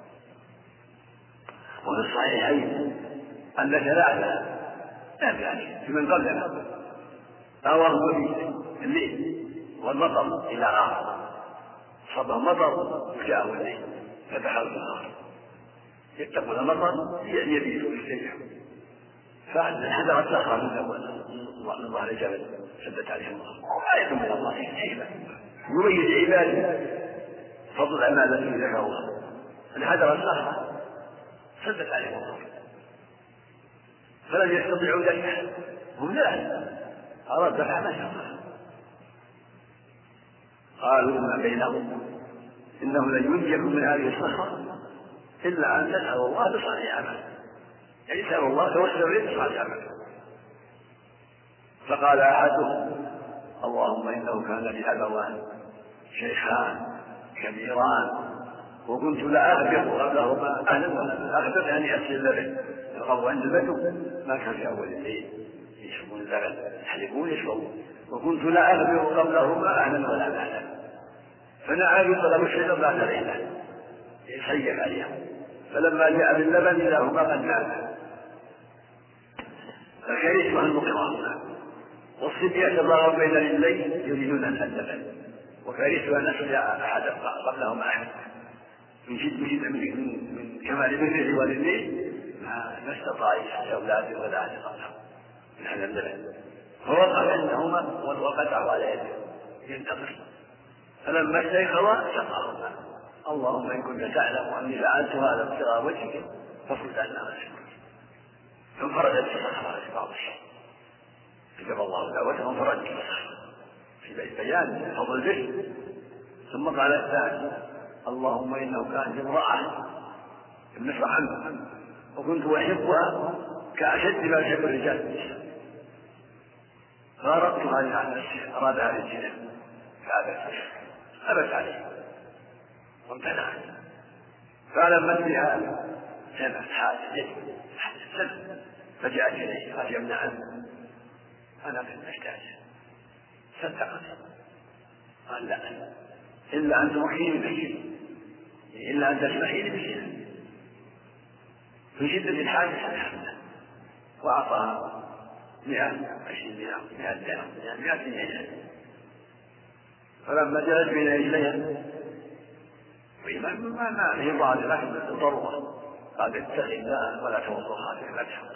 وفي الصحيحين أن ثلاثة يعني في من قبلنا أواه في الليل والمطر إلى آخر، صبه مطر وجاءه الليل فتحوا النهار يتقون المطر يبيتوا يستجيبوا، فحذرت صخرة من ظهر الجبل سدت عليه الله. آية من الله حكمة يميز عباده فضل الأعمال التي ذكروها، أن حذرت صخرة سدت عليه الله فلم يستطيعوا دفعها، هم لا أراد دفع ما شاء. قالوا ما بينهم إنه لن ينجكم من هذه الصخرة إلا أن تسألوا الله بصالح عمل، يعني يسأل الله توسل إليه بصالح عمل. فقال أحدهم: اللهم إنه كان لي أبوان شيخان كبيران وكنت لا أغبر قبلهما أهلا ولا أغبر يعني أسل اللبن، الغبو عند البدو ما كان في أول الليل يشربون اللبن يحلبون يشربون، وكنت لا أغبر قبلهما أهلا ولا مهلا، فنعى بطلب الشيطان بعد ليلة يسير عليهم، فلما جاء باللبن إذا هما قد ماتا، فكرهت أن نقرهما، والصبية تضاغوا بين الليل يريدون اللبن، وكرهت أن أسرع أحد قبلهما أحد من كمال بره والديه ما استطاع يسعى أولاده ولا أحد قبلهم من هذا اللبن، فوقف عندهما وقطعوا على يده ينتظر، فلما استيقظا سقاهما: اللهم إن كنت تعلم أني فعلت هذا ابتغاء وجهك فاصرف عنا ما شئت. فانفردت الصخرة في بعض الشيء كتب الله دعوته وانفردت الصخرة في بيان فضل البر. ثم قال الثاني: اللهم إنه كانت امرأة ابن عنه وكنت أحبها كأشد ما يحب الرجال النساء، فأردتها عن نفسي، أراد هذه الزنا فأبت عليه وامتنعت، فلما بها سمعت حاجة فجاءت إليه قال: يا ابن عم أنا كنت محتاج. صدقت. قال: لا إلا أن تمكيني بشيء، إلا أن تسمحيني بشيء. في شدة الحاجة سمحتها وأعطاها 120 دينار 100 دينار. فلما جلست بين رجليها ما هي ضاعت لكن ضرورة قال: اتق الله ولا توضوا خاتم لا تحضر،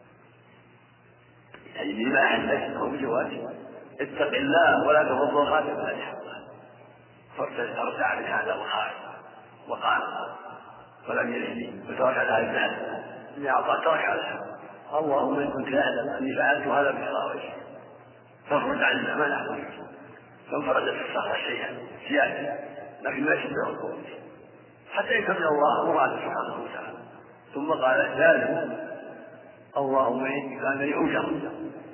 يعني بما أحدث هو بجواز اتق الله ولا توضوا خاتم لا تحضر. فارتع من هذا الخائف وقال ولم يلهني وترك على الزهد اللي أعطى ترك على اللهم إن كنت أعلم أني فعلت هذا بصراوي فافرج عنا ما نحضر. فانفردت الصخرة شيئا زيادة لكن ما يشبه القوة حتى يكمل الله مراده سبحانه وتعالى. ثم قال الثالث: اللهم إني كان لي أجر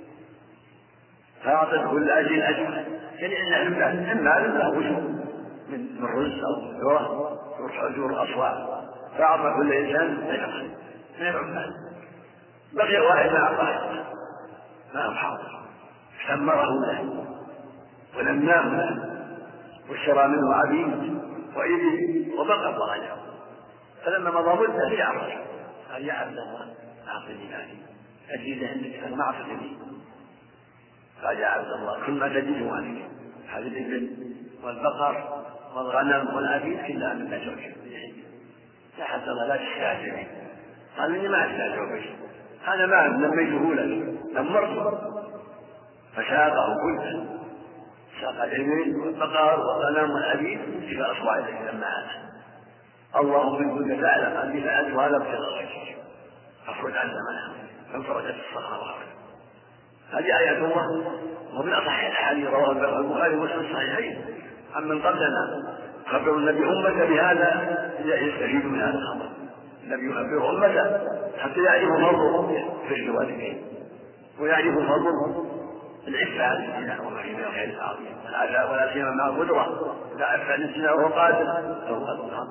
فأعطت كل أجل أجر، يعني أن المال له أجر من رزق أو ذرة أجور أصوات، فأعطى كل إنسان أجر من العمال. بقي واحد ما أعطاه ما هو حاضر، سمره له ولمناه له واشترى منه عبيد وإبل وبقى الله له. فلما مضى مدة رجع الرجل قال: يا عبد الله أعطني مالي أجد عندك أنا ما أعطني. قال: يا عبد الله كل ما تجد مالك هذه الإبل والبقر والغنم والعبيد كلها من أجرك. يا عبد الله لا تستعجل. قال: إني ما أستعجل، هذا ما لميته لك لمرته. فساقه كله، ساق الإبل والبقر والغنم والعبيد في أصواعك لما هذا. اللهم إن كنت تعلم أني فعلت هذا ابتغاء وجهك فافرج عنا منها. فانفرجت الصخرة وخرجت. هذه آيات الله، ومن أصح الأحاديث رواه البخاري ومسلم الصحيحين عمن قبلنا خبروا النبي أمته بهذا يستفيد من هذا الخبر. النبي يخبر أمته حتى يعرفوا فضل في الوالدين ويعرفوا فضل العفة عن الزنا وما فيه من الخير العظيم والعفاء، ولا سيما مع القدرة لا عفة عن الزنا وهو قادر فهو قادر.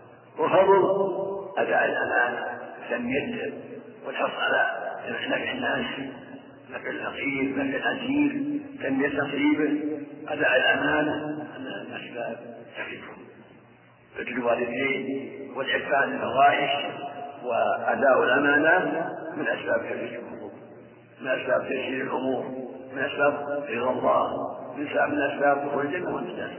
وفضل أداء الأمانة تنميته والحرص على نفع الناس، نفع الفقير، نفع الأسير، تنمية تقريبه، أداء الأمانة من الأسباب تفيدهم فتل الوالدين والعفة عن الفواحش وأداء الأمانات من أسباب تفيدهم، من أسباب تيسير الأمور، من أسباب رضا الله، من أسباب دخول الجنة والنجاة.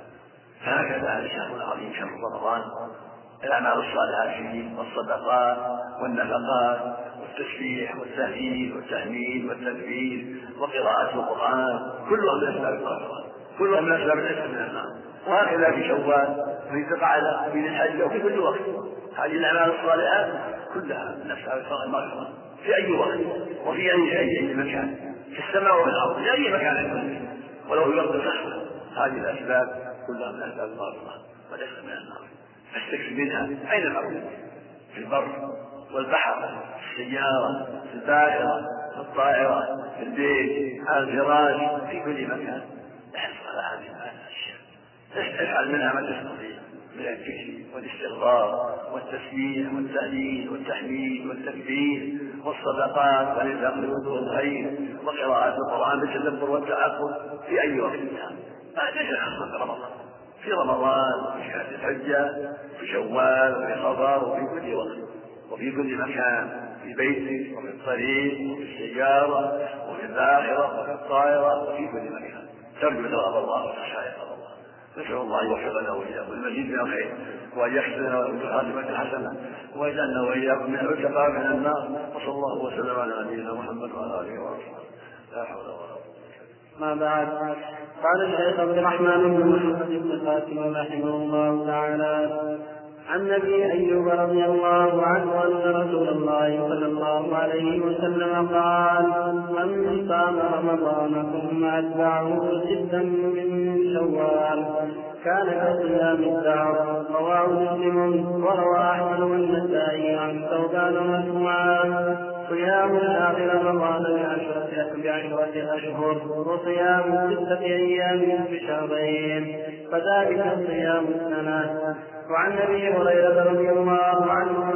فهكذا هذا الشهر العظيم شهر رمضان، الأعمال الصالحات فيه والصدقات والنفقات والتسبيح والتهليل والتحميد والتكبير وقراءة القرآن كلها من أسباب الغفران، كلها من أسباب العتق من النار. وهكذا في شوال وفي ذي القعدة وفي ذي الحجة وفي كل وقت هذه الأعمال الصالحات كلها من أسباب المغفرة في أي وقت وفي أي مكان في السماء وفي الأرض في أي مكان ولو في وقت الصحوة. هذه الأسباب كلها من أسباب المغفرة والعتق من النار. فاستكثر منها أينما كنت، في البر والبحر، في السيارة، في الباخرة، في الطائرة، في البيت، على الفراش، في كل مكان احرص على هذه الأشياء، افعل منها ما تستطيع من الذكر والاستغفار والتسبيح والتهليل والتحميد والتكبير والصدقات والإنفاق لوجوه الخير وقراءة القرآن بالتدبر والتعقل في أي وقت كان. ليس خاصة رمضان، في رمضان وفي شهر الحجة وفي شوال وفي صفر وفي كل وقت وفي كل مكان، في بيتك وفي الطريق وفي السيارة وفي الآخرة وفي الطائرة وفي كل مكان ترجو ثواب الله وتخشى عقاب الله. نسأل الله أن يوفقنا وإياكم المزيد من الخير وأن يحسننا بالخاتمة الحسنة ويجعلنا وإياكم من العتقاء من النار. وصلى الله وسلم على نبينا محمد وعلى آله وصحبه. لا حول ولا قوة. ما بعد. قال الشيخ عبد الرحمن بن محمد بن قاسم رحمه الله تعالى عن ابي ايوب رضي الله عنه ان رسول الله صلى الله عليه وسلم قال: من صام رمضان ثم اتبعه ستا من شوال كان كصيام الدهر. رواه مسلم. وروى احمد والنسائي عن ثوبان مرفوعا: صيام آخر رمضان بعشرة أشهر وصيام 6 أيام في شهرين فذلك صيام السنة. وعن ابي هريرة رضي الله عنه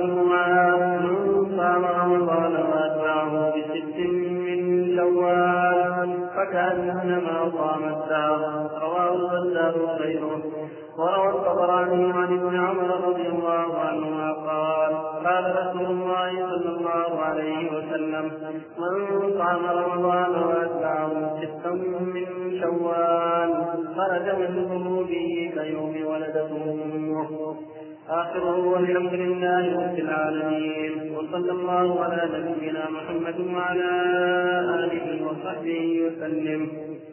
من صام رمضان واتبعه ب6 من شوال فكأنما صام الدهر. رواه البزار وغيره. وروى الطبراني عن ابن عمر رضي الله عنهما قال: قال رسول الله صلى الله عليه وسلم: من صام رمضان واتبعه 6 من شوال خرج من ذنوبه كيوم ولدته امه. آخره والحمد لله رب العالمين. وصلى الله على نبينا محمد وعلى آله وصحبه وسلم.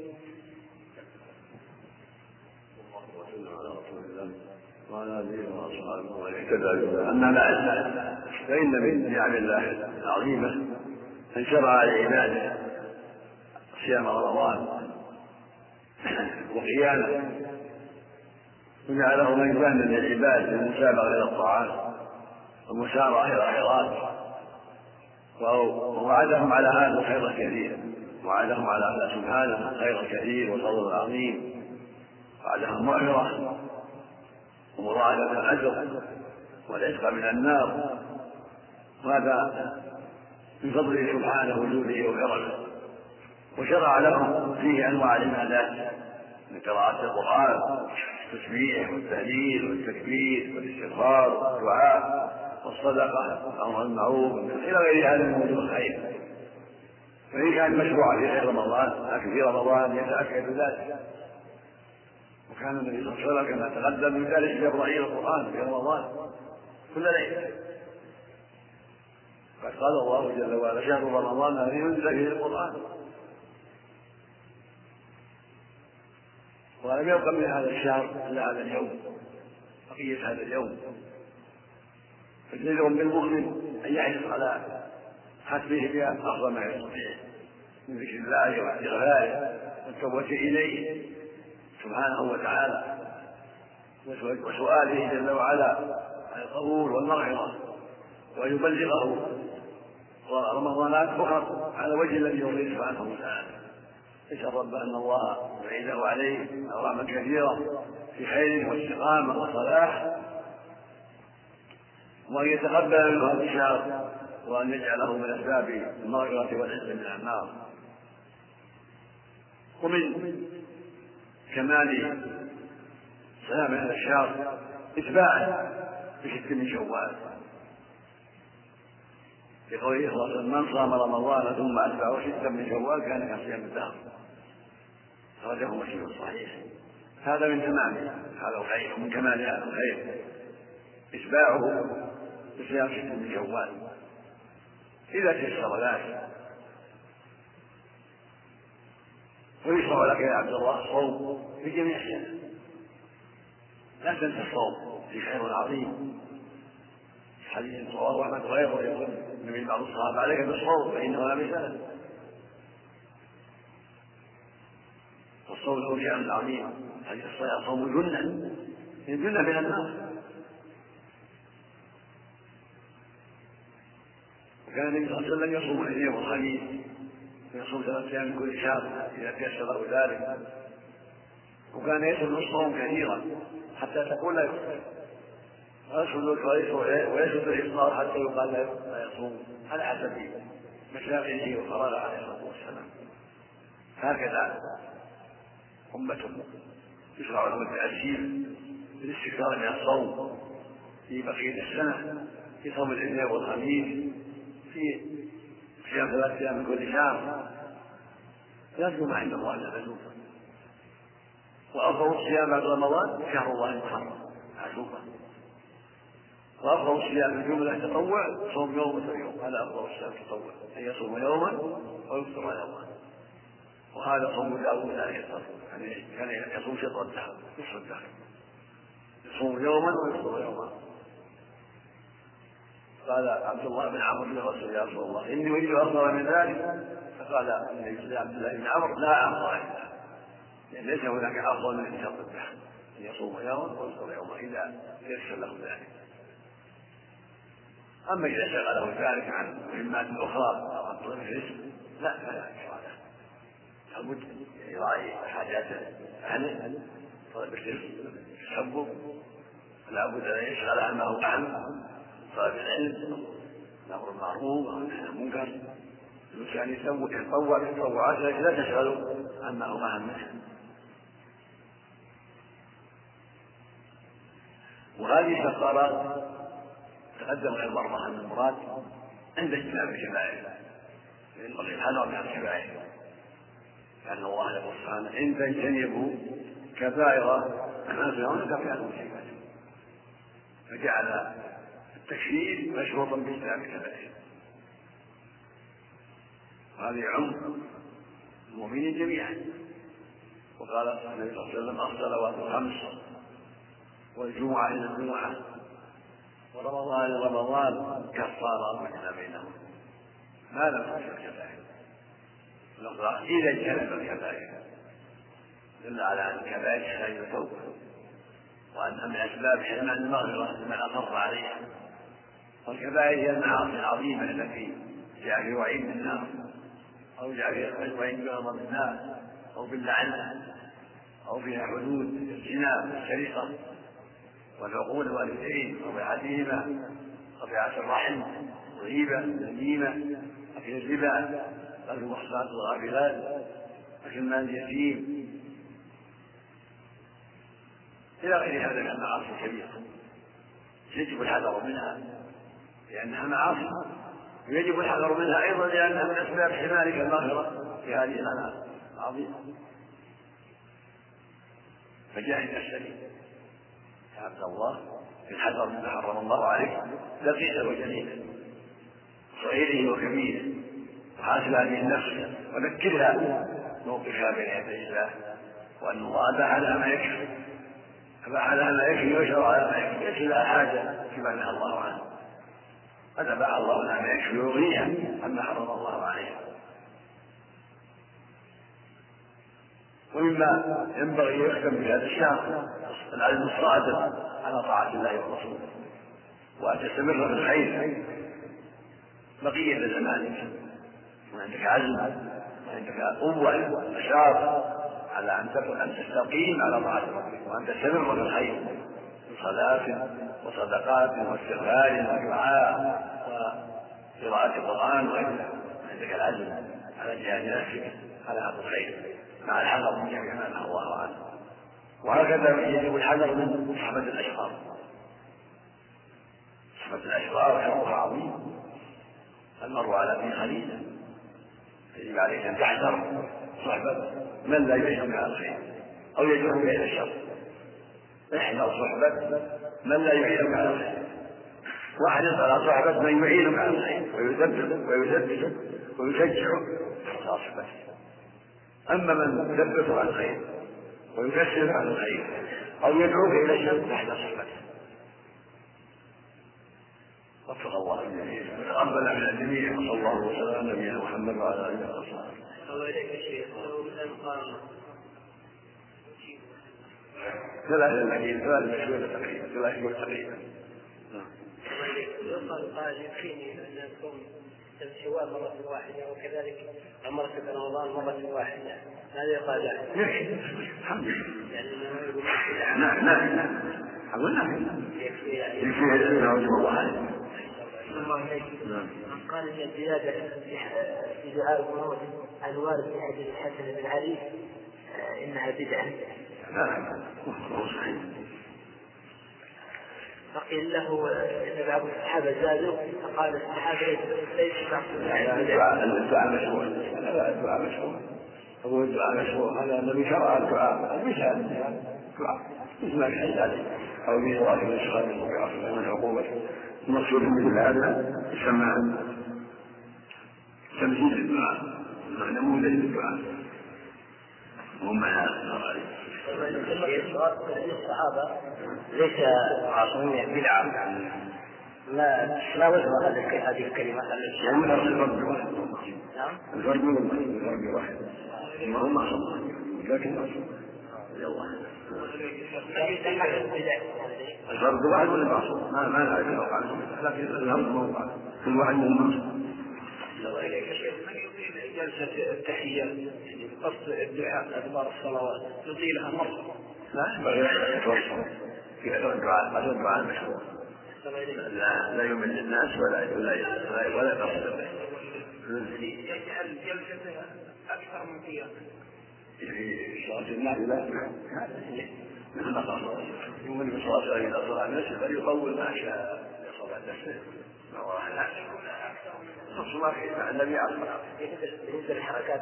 وعلى آله وأصحابه ومن اهتدى بهداه. أما بعد، فإن من نعم الله العظيمة أن شرع لعباده صيام رمضان وقيامه وجعله ميزانا للعباد للمسابقة إلى الطاعات والمسارعة إلى الخيرات، ووعدهم على هذا الخير الكثير، وعدهم على هذا سبحانه الخير الكثير والفضل العظيم، وعدهم مغفرة ومضاعفة الأجر والعتق من النار. وهذا من فضله سبحانه وجوده وكرمه. وشرع لهم فيه أنواع العبادات من قراءة القرآن والتسبيح والتهليل والتكبير والاستغفار والدعاء والصدقة والأمر بالمعروف إلى غير هذا من وجوه الخير. فإن كان مشروعا في غير رمضان لكن في رمضان يتأكد ذلك. وكان النبي صلى الله عليه وسلم كما تقدم من ذلك يقرأ القرآن في رمضان كل ليلة. قد قال الله جل وعلا: شهر رمضان الذي أنزل فيه القرآن. ولم يبق من هذا الشهر إلا هذا اليوم، بقية هذا اليوم. فجدير بالمؤمن أن يحرص على ختمه بأفضل ما يستطيع، من ذكر الله واستغفاره والتوبة إليه سبحانه وتعالى وسؤاله جل وعلا عن القبول والمغفرة، وأن يبلغه رمضانات أخرى على وجه الذي يرضيه سبحانه وتعالى. يسأل رب أن الله يعيده عليه أوراما كثيرة في خير واستقامة وصلاح، وأن يتقبل منه هذا الشهر، وأن يجعله من أسباب المغفرة والعز من النار. ومن كمال سلام هذا الشهر إتباعه بست من شوال، لقوله صلى الله عليه وسلم: من صام رمضان ثم أتبعه ستا من شوال كان كصيام الدهر. أخرجه مسلم الصحيح. هذا من تمامه هذا الخير، ومن كمال هذا الخير إتباعه بصيام ست من شوال إذا تيسر ذلك. ويشرع لك يا عبد الله الصوم في جميع السنة، لا تنسى الصوم، في خير عظيم. حديث رواه أحمد وغيره يقول من بعض الصحابة: عليك بالصوم فإنه لا مثال. والصوم له شأن عظيم. حديث الصيام صوم جنة من النار. وكان النبي صلى الله عليه وسلم يصوم الاثنين والخميس، ويصوم 3 أيام من كل شهر إذا تيسر ذلك. وكان يسلم الصوم كثيرا حتى تقول لا يفطر، ويسلم الإفطار حتى يقال لا يصوم، على حسب مشاغله وفراغه عليه الصلاة والسلام. هكذا أمة يشرع لهم التأثير بالاستكثار من الصوم في بقية السنة، في صوم الاثنين والخميس، في صيام 3 أيام من كل شهر، يرجو ما عند الله جل. وأفضل الصيام بعد رمضان شهر الله المحرم عاشوراء، وأفضل الصيام الجملة تطوع صوم يوم ويوم. هذا أفضل الصيام تطوع، أن يصوم يوما ويفطر يوما. وهذا صوم داود عليه الصلاة والسلام، كان يصوم شطر الدهر، نصف الدهر، يصوم يوما ويفطر يوما. قال عبد الله بن عمرو لرسول يا رسول الله: إني أريد أفضل من ذلك. فقال النبي عبد الله بن عمرو: لا أفضل من ذلك، لأن ليس هناك أفضل من شطر الدهر، أن يصوم يوما ويفطر يوما إذا يسر له ذلك. أما إذا شغله ذلك عن مهمات أخرى أو عن طلب الرزق فلا إكراه له، لابد يراعي حاجات أهله، طلب الرزق، التسبب، فلا بد أن يشغل همه عن طلب العلم، الأمر بالمعروف والنهي عن المنكر. الإنسان يتطوع بالتطوعات التي لا تشغل همه مهمته. وهذه الكفارات تقدم غير مرة أن المراد عند اجتناب الكبائر، الحذر من الكبائر، لأن الله يقول سبحانه: إن تجتنبوا كبائر ما تنهون كفر عنكم سيئاتكم. فجعل التكفير مشروطا باجتناب الكبائر، وهذا يعم المؤمنين جميعا. وقال النبي صلى الله عليه وسلم: الصلوات الخمس، والجمعة إلى الجمعة، ورمضان إلى رمضان كفارات ما بينهم ما لم تكن الكبائر. إذا اجتنب الكبائر دل على أن الكبائر تحتاج إلى توبة، وأنها من أسباب حرمان المغفرة لمن أصر عليها. والكبائر هي المعاصي العظيمة التي جاء في وعيد النار، أو جاء في وعيد بغضب الناس، أو باللعنة، أو فيها حدود الزنا والسرقة والعقول الوالدين وبيعتهما وبيعة الرحم والغيبة والنميمة أكل الربا قتل المحصنات والغافلات أكل مال اليتيم إلى غير هذا من المعاصي الكبيرة يجب الحذر منها لأنها معاصي، ويجب الحذر منها أيضا لأنها من أسباب حماية المغفرة في هذه الأعمال العظيمة. فجاهد نفسك يا عبد الله في الحذر مما حرم الله عليك، دقيقه وجليله، صغيره وكبيره، وحاسب هذه النفس وذكرها موقفها بين يدي الله، وان الله اباح لها ما يكفي، اباح لها ما يكفي وشرع لها ما يكفي، ليس لها حاجه فيما نهى الله عنه، قد اباح الله لها ما يكفي ويغنيها عما حرم الله عليها. ومما ينبغي يختم بهذا الشهر العزم الصادق على طاعة الله ورسوله، وأن تستمر في الخير بقية زمانك، وعندك عزم وعندك قوة نشاط على أن تستقيم على طاعة ربك، وأن تستمر في الخير من صلاة وصدقات واستغفار ودعاء وقراءة القرآن وغيرها. عندك العزم على جهاد نفسك على هذا الخير مع الحذر من جميع ما نهى الله عنه. وهكذا يجب الحذر من صحبة الأشرار. صحبة الأشرار حظها عظيم، المرء على دين خليله، يجب عليك أن تحذر صحبة من لا يعينك على الخير أو يجرك إلى الشر. احذر صحبة من لا يعينك على الخير، واحرص على صحبة من يعينك على الخير ويثبتك ويشجعك على صحبته. أما من يثبتك على الخير ويكسرك على الخير أو يدعوك إلى الشر فاحذر صحبته. وفق الله الجميع وتقبل من الجميع، وصلى الله وسلم على نبينا محمد وعلى آله وصحبه. الله إليك الشيخ، لو مثلا قال ثلاثة أشهر تقريبا. قال يكفيني أن أكون السواء مرة واحدة وكذلك عمرة رمضان مرة واحدة، هذا قال الحمد لله. يعني نعم أقول نعم يكفي الله. الله عليك. من قال ان الزياده في دعاء الموت الوارد في حديث الحسن بن علي انها بدعه. لا صحيح. فقيل له ان بعض الصحابه زادوا فقال الصحابه ليس بعض الدعاء مشروع. لا الدعاء مشروع. هو الدعاء مشروع، هذا الذي شرع الدعاء المثال الدعاء مثل ما يحل عليه او في صلاه الاشخاص من عقوبه. المقصود مثل هذا يسمى تمثيل الدعاء، نموذج للدعاء وهم هذا. الصحابه ليس عاصمين بدعه، ما وجه هذه الكلمه؟ الفرد من واحد ما هو معصوم لكن معصوم. الفرد واحد ولا معصوم؟ ما نعرف الواقع، لكن الفرد موقع كل واحد من معصوم. جلسة التحية قصد الدعاء أدبار الصلوات يطيلها مرة. لا يتوصل في الدعاء مشروع، لا يمل الناس ولا يقصد به. يجعل جلسته أكثر من قيام في صلاة النافلة مثل ما قال يمل بصلاة إلى صلاة نفسه فليطول ما شاء صلاة نفسه نص ما في مع النبي عليه الصلاة بالنسبة للحركات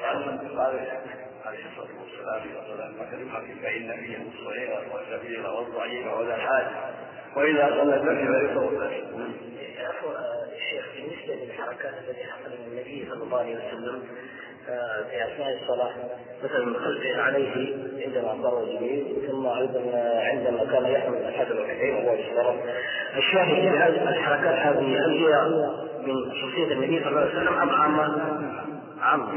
عليه الصلاة والسلام وكلمة فإن فيه الصغير والكبير والضعيف وذا الحاجة وإذا صلى النفس فليطول نفسه. الشيخ بالنسبة للحركات التي حصل من النبي صلى الله عليه وسلم في أثناء الصلاة مثل الخلف عليه عندما أخبره جبريل، ثم أيضا عندما كان يحمل أحد الركعتين وهو في الصلاة. الشاهد في هذه الحركات هذه هل هي من خصوصية النبي صلى الله عليه وسلم أم عام؟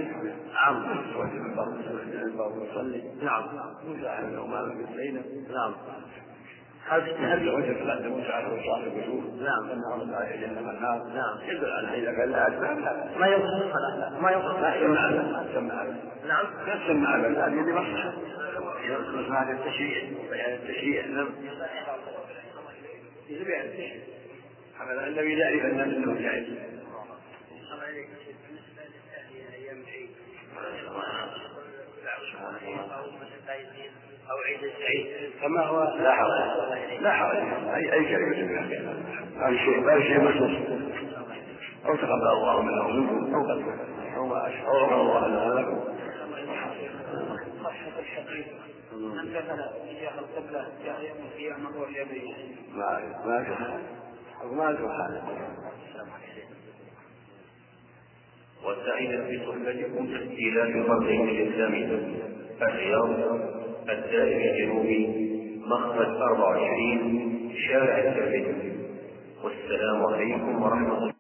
نعم مساعدة وما لم يتبين. نعم هذا وجه فلا مساعدة وصاحب الوجوه. نعم أنه رد عليه جهنم النار. نعم يدل على إذا كان لا أسباب لا ما ينقص الصلاة ما ينقص لا تسمع نعم تسمع هذه مصلحة ينقص هذا التشريع وبيان التشريع. نعم بيان التشريع حمل النبي يعرف الناس أنه جائز. أو عيد السعيد فما هو لا حرج أي كلمة أي شيء مخصوص أو تقبل الله منه منكم أو قد أو ما أشعر الله أنها لكم. صحة الحديث أن دخل اتجاه القبلة جاء يوم القيامة واليمين ما حاله. والسعيدة في صحبتكم إلى فرقهم الإسلامي الرياض الدائري الجنوبي مخرج 24 شارع التربية. والسلام عليكم ورحمة الله.